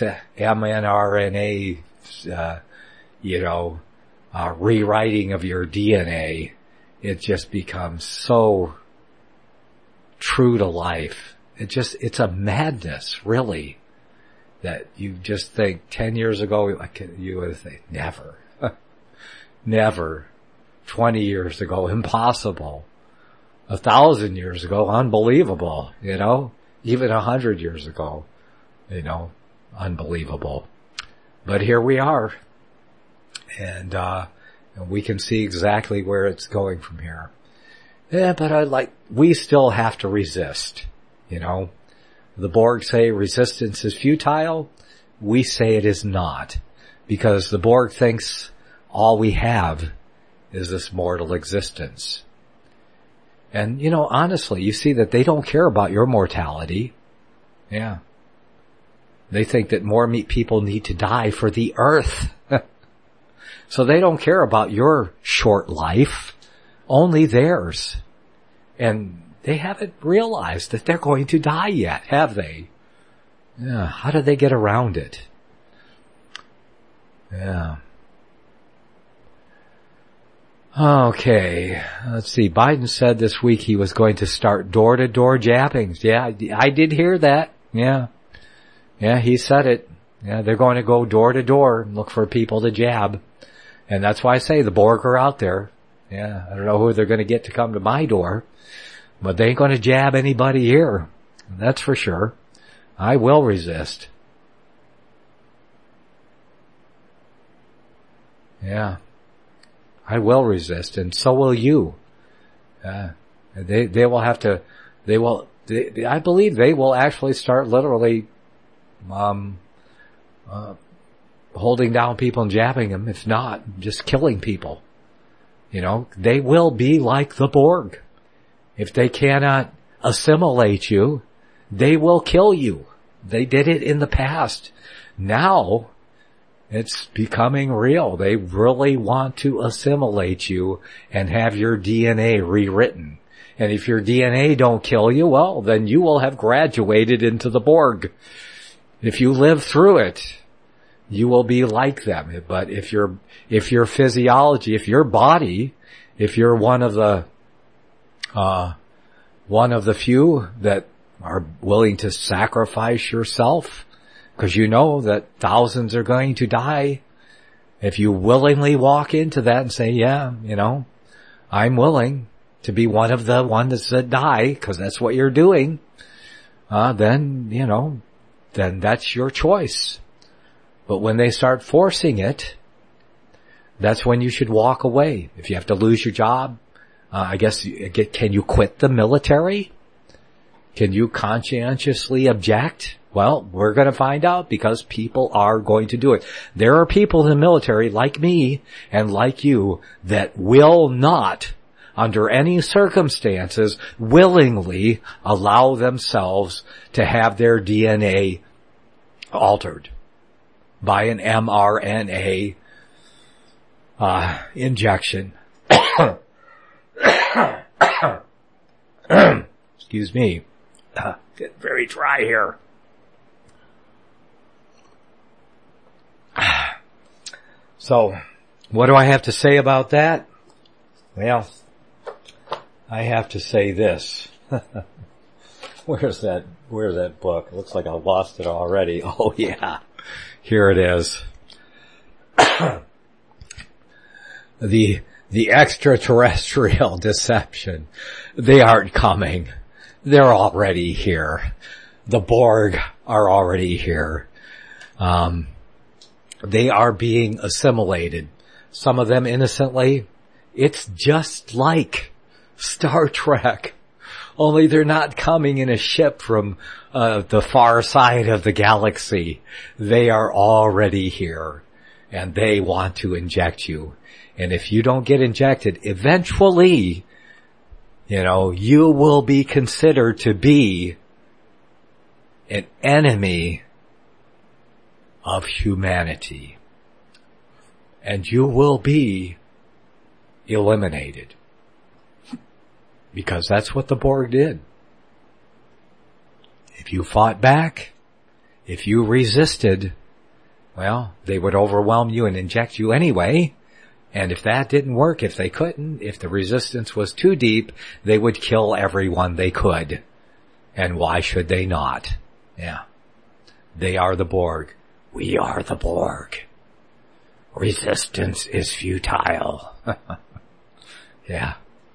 mRNA, uh, you know, uh, rewriting of your D N A, it just becomes so true to life. It just, it's a madness, really, that you just think ten years ago, you would think, never, never. twenty years ago, impossible. A thousand years ago, unbelievable, you know, even a hundred years ago, you know, unbelievable. But here we are. And, uh, and we can see exactly where it's going from here. Yeah, but I like, we still have to resist, you know. The Borg say resistance is futile. We say it is not, because the Borg thinks all we have is this mortal existence. And, you know, honestly, you see that they don't care about your mortality. Yeah. They think that more people need to die for the earth. So they don't care about your short life, only theirs. And they haven't realized that they're going to die yet, have they? Yeah. How do they get around it? Yeah. Okay, let's see. Biden said this week he was going to start door-to-door jabbings. Yeah, I did hear that. Yeah. Yeah, he said it. Yeah, they're going to go door-to-door and look for people to jab. And that's why I say the Borg are out there. Yeah, I don't know who they're going to get to come to my door, but they ain't going to jab anybody here. That's for sure. I will resist. Yeah. I will resist, and so will you. Uh, they, they will have to, they will, they, I believe they will actually start literally, um, uh, holding down people and jabbing them, if not, just killing people. You know, they will be like the Borg. If they cannot assimilate you, they will kill you. They did it in the past. Now, it's becoming real. They really want to assimilate you and have your D N A rewritten. And if your D N A don't kill you, well, then you will have graduated into the Borg. If you live through it, you will be like them. But if your, if your physiology, if your body, if you're one of the, uh, one of the few that are willing to sacrifice yourself, because you know that thousands are going to die. If you willingly walk into that and say, yeah, you know, I'm willing to be one of the ones that die, because that's what you're doing, uh, then, you know, then that's your choice. But when they start forcing it, that's when you should walk away. If you have to lose your job, uh, I guess, can you quit the military? Can you conscientiously object? Well, we're going to find out, because people are going to do it. There are people in the military like me and like you that will not, under any circumstances, willingly allow themselves to have their D N A altered by an mRNA uh, injection. Excuse me. Uh, getting very dry here. So, what do I have to say about that? Well, I have to say this. Where's that, where's that book? It looks like I lost it already. Oh yeah. Here it is. the, the extraterrestrial deception. They aren't coming. They're already here. The Borg are already here. Um, They are being assimilated. Some of them innocently. It's just like Star Trek. Only they're not coming in a ship from uh, the far side of the galaxy. They are already here. And they want to inject you. And if you don't get injected, eventually, you know, you will be considered to be an enemy of humanity. And you will be eliminated. Because that's what the Borg did. If you fought back, if you resisted, well, they would overwhelm you and inject you anyway. And if that didn't work, if they couldn't, if the resistance was too deep, they would kill everyone they could. And why should they not? Yeah. They are the Borg. We are the Borg. Resistance is futile. Yeah.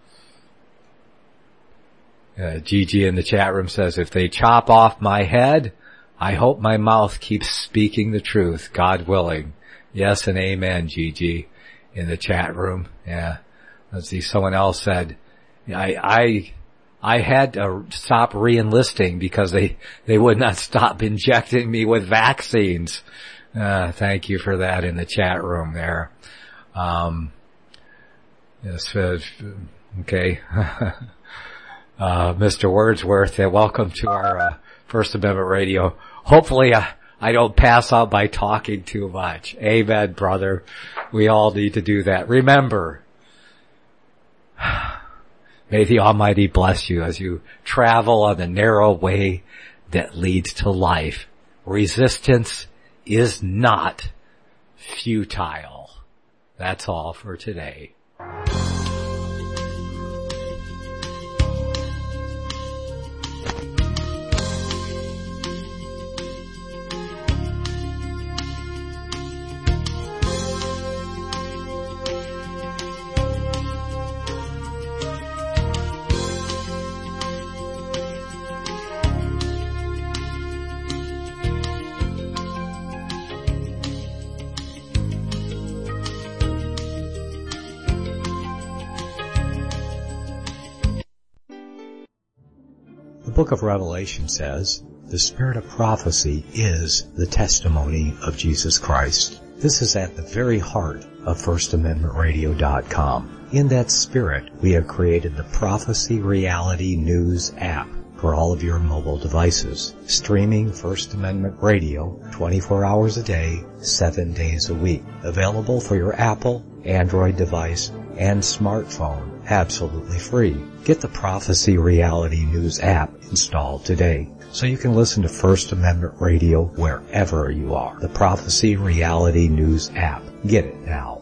Uh, Gigi in the chat room says, if they chop off my head, I hope my mouth keeps speaking the truth, God willing. Yes and amen, Gigi, in the chat room. Yeah. Let's see, someone else said, I, I, I had to stop re-enlisting because they, they would not stop injecting me with vaccines. Uh, thank you for that in the chat room there. Um, yes, uh, okay. uh, Mister Wordsworth, uh, welcome to our, uh, First Amendment Radio. Hopefully, uh, I don't pass out by talking too much. Amen, brother. We all need to do that. Remember, may the Almighty bless you as you travel on the narrow way that leads to life. Resistance is not futile. That's all for today. The book of Revelation says, the spirit of prophecy is the testimony of Jesus Christ. This is at the very heart of First Amendment Radio dot com. In that spirit, we have created the Prophecy Reality News app for all of your mobile devices, streaming First Amendment Radio twenty-four hours a day, seven days a week. Available for your Apple, Android device, and smartphone, absolutely free. Get the Prophecy Reality News app installed today so you can listen to First Amendment Radio wherever you are. The Prophecy Reality News app. Get it now.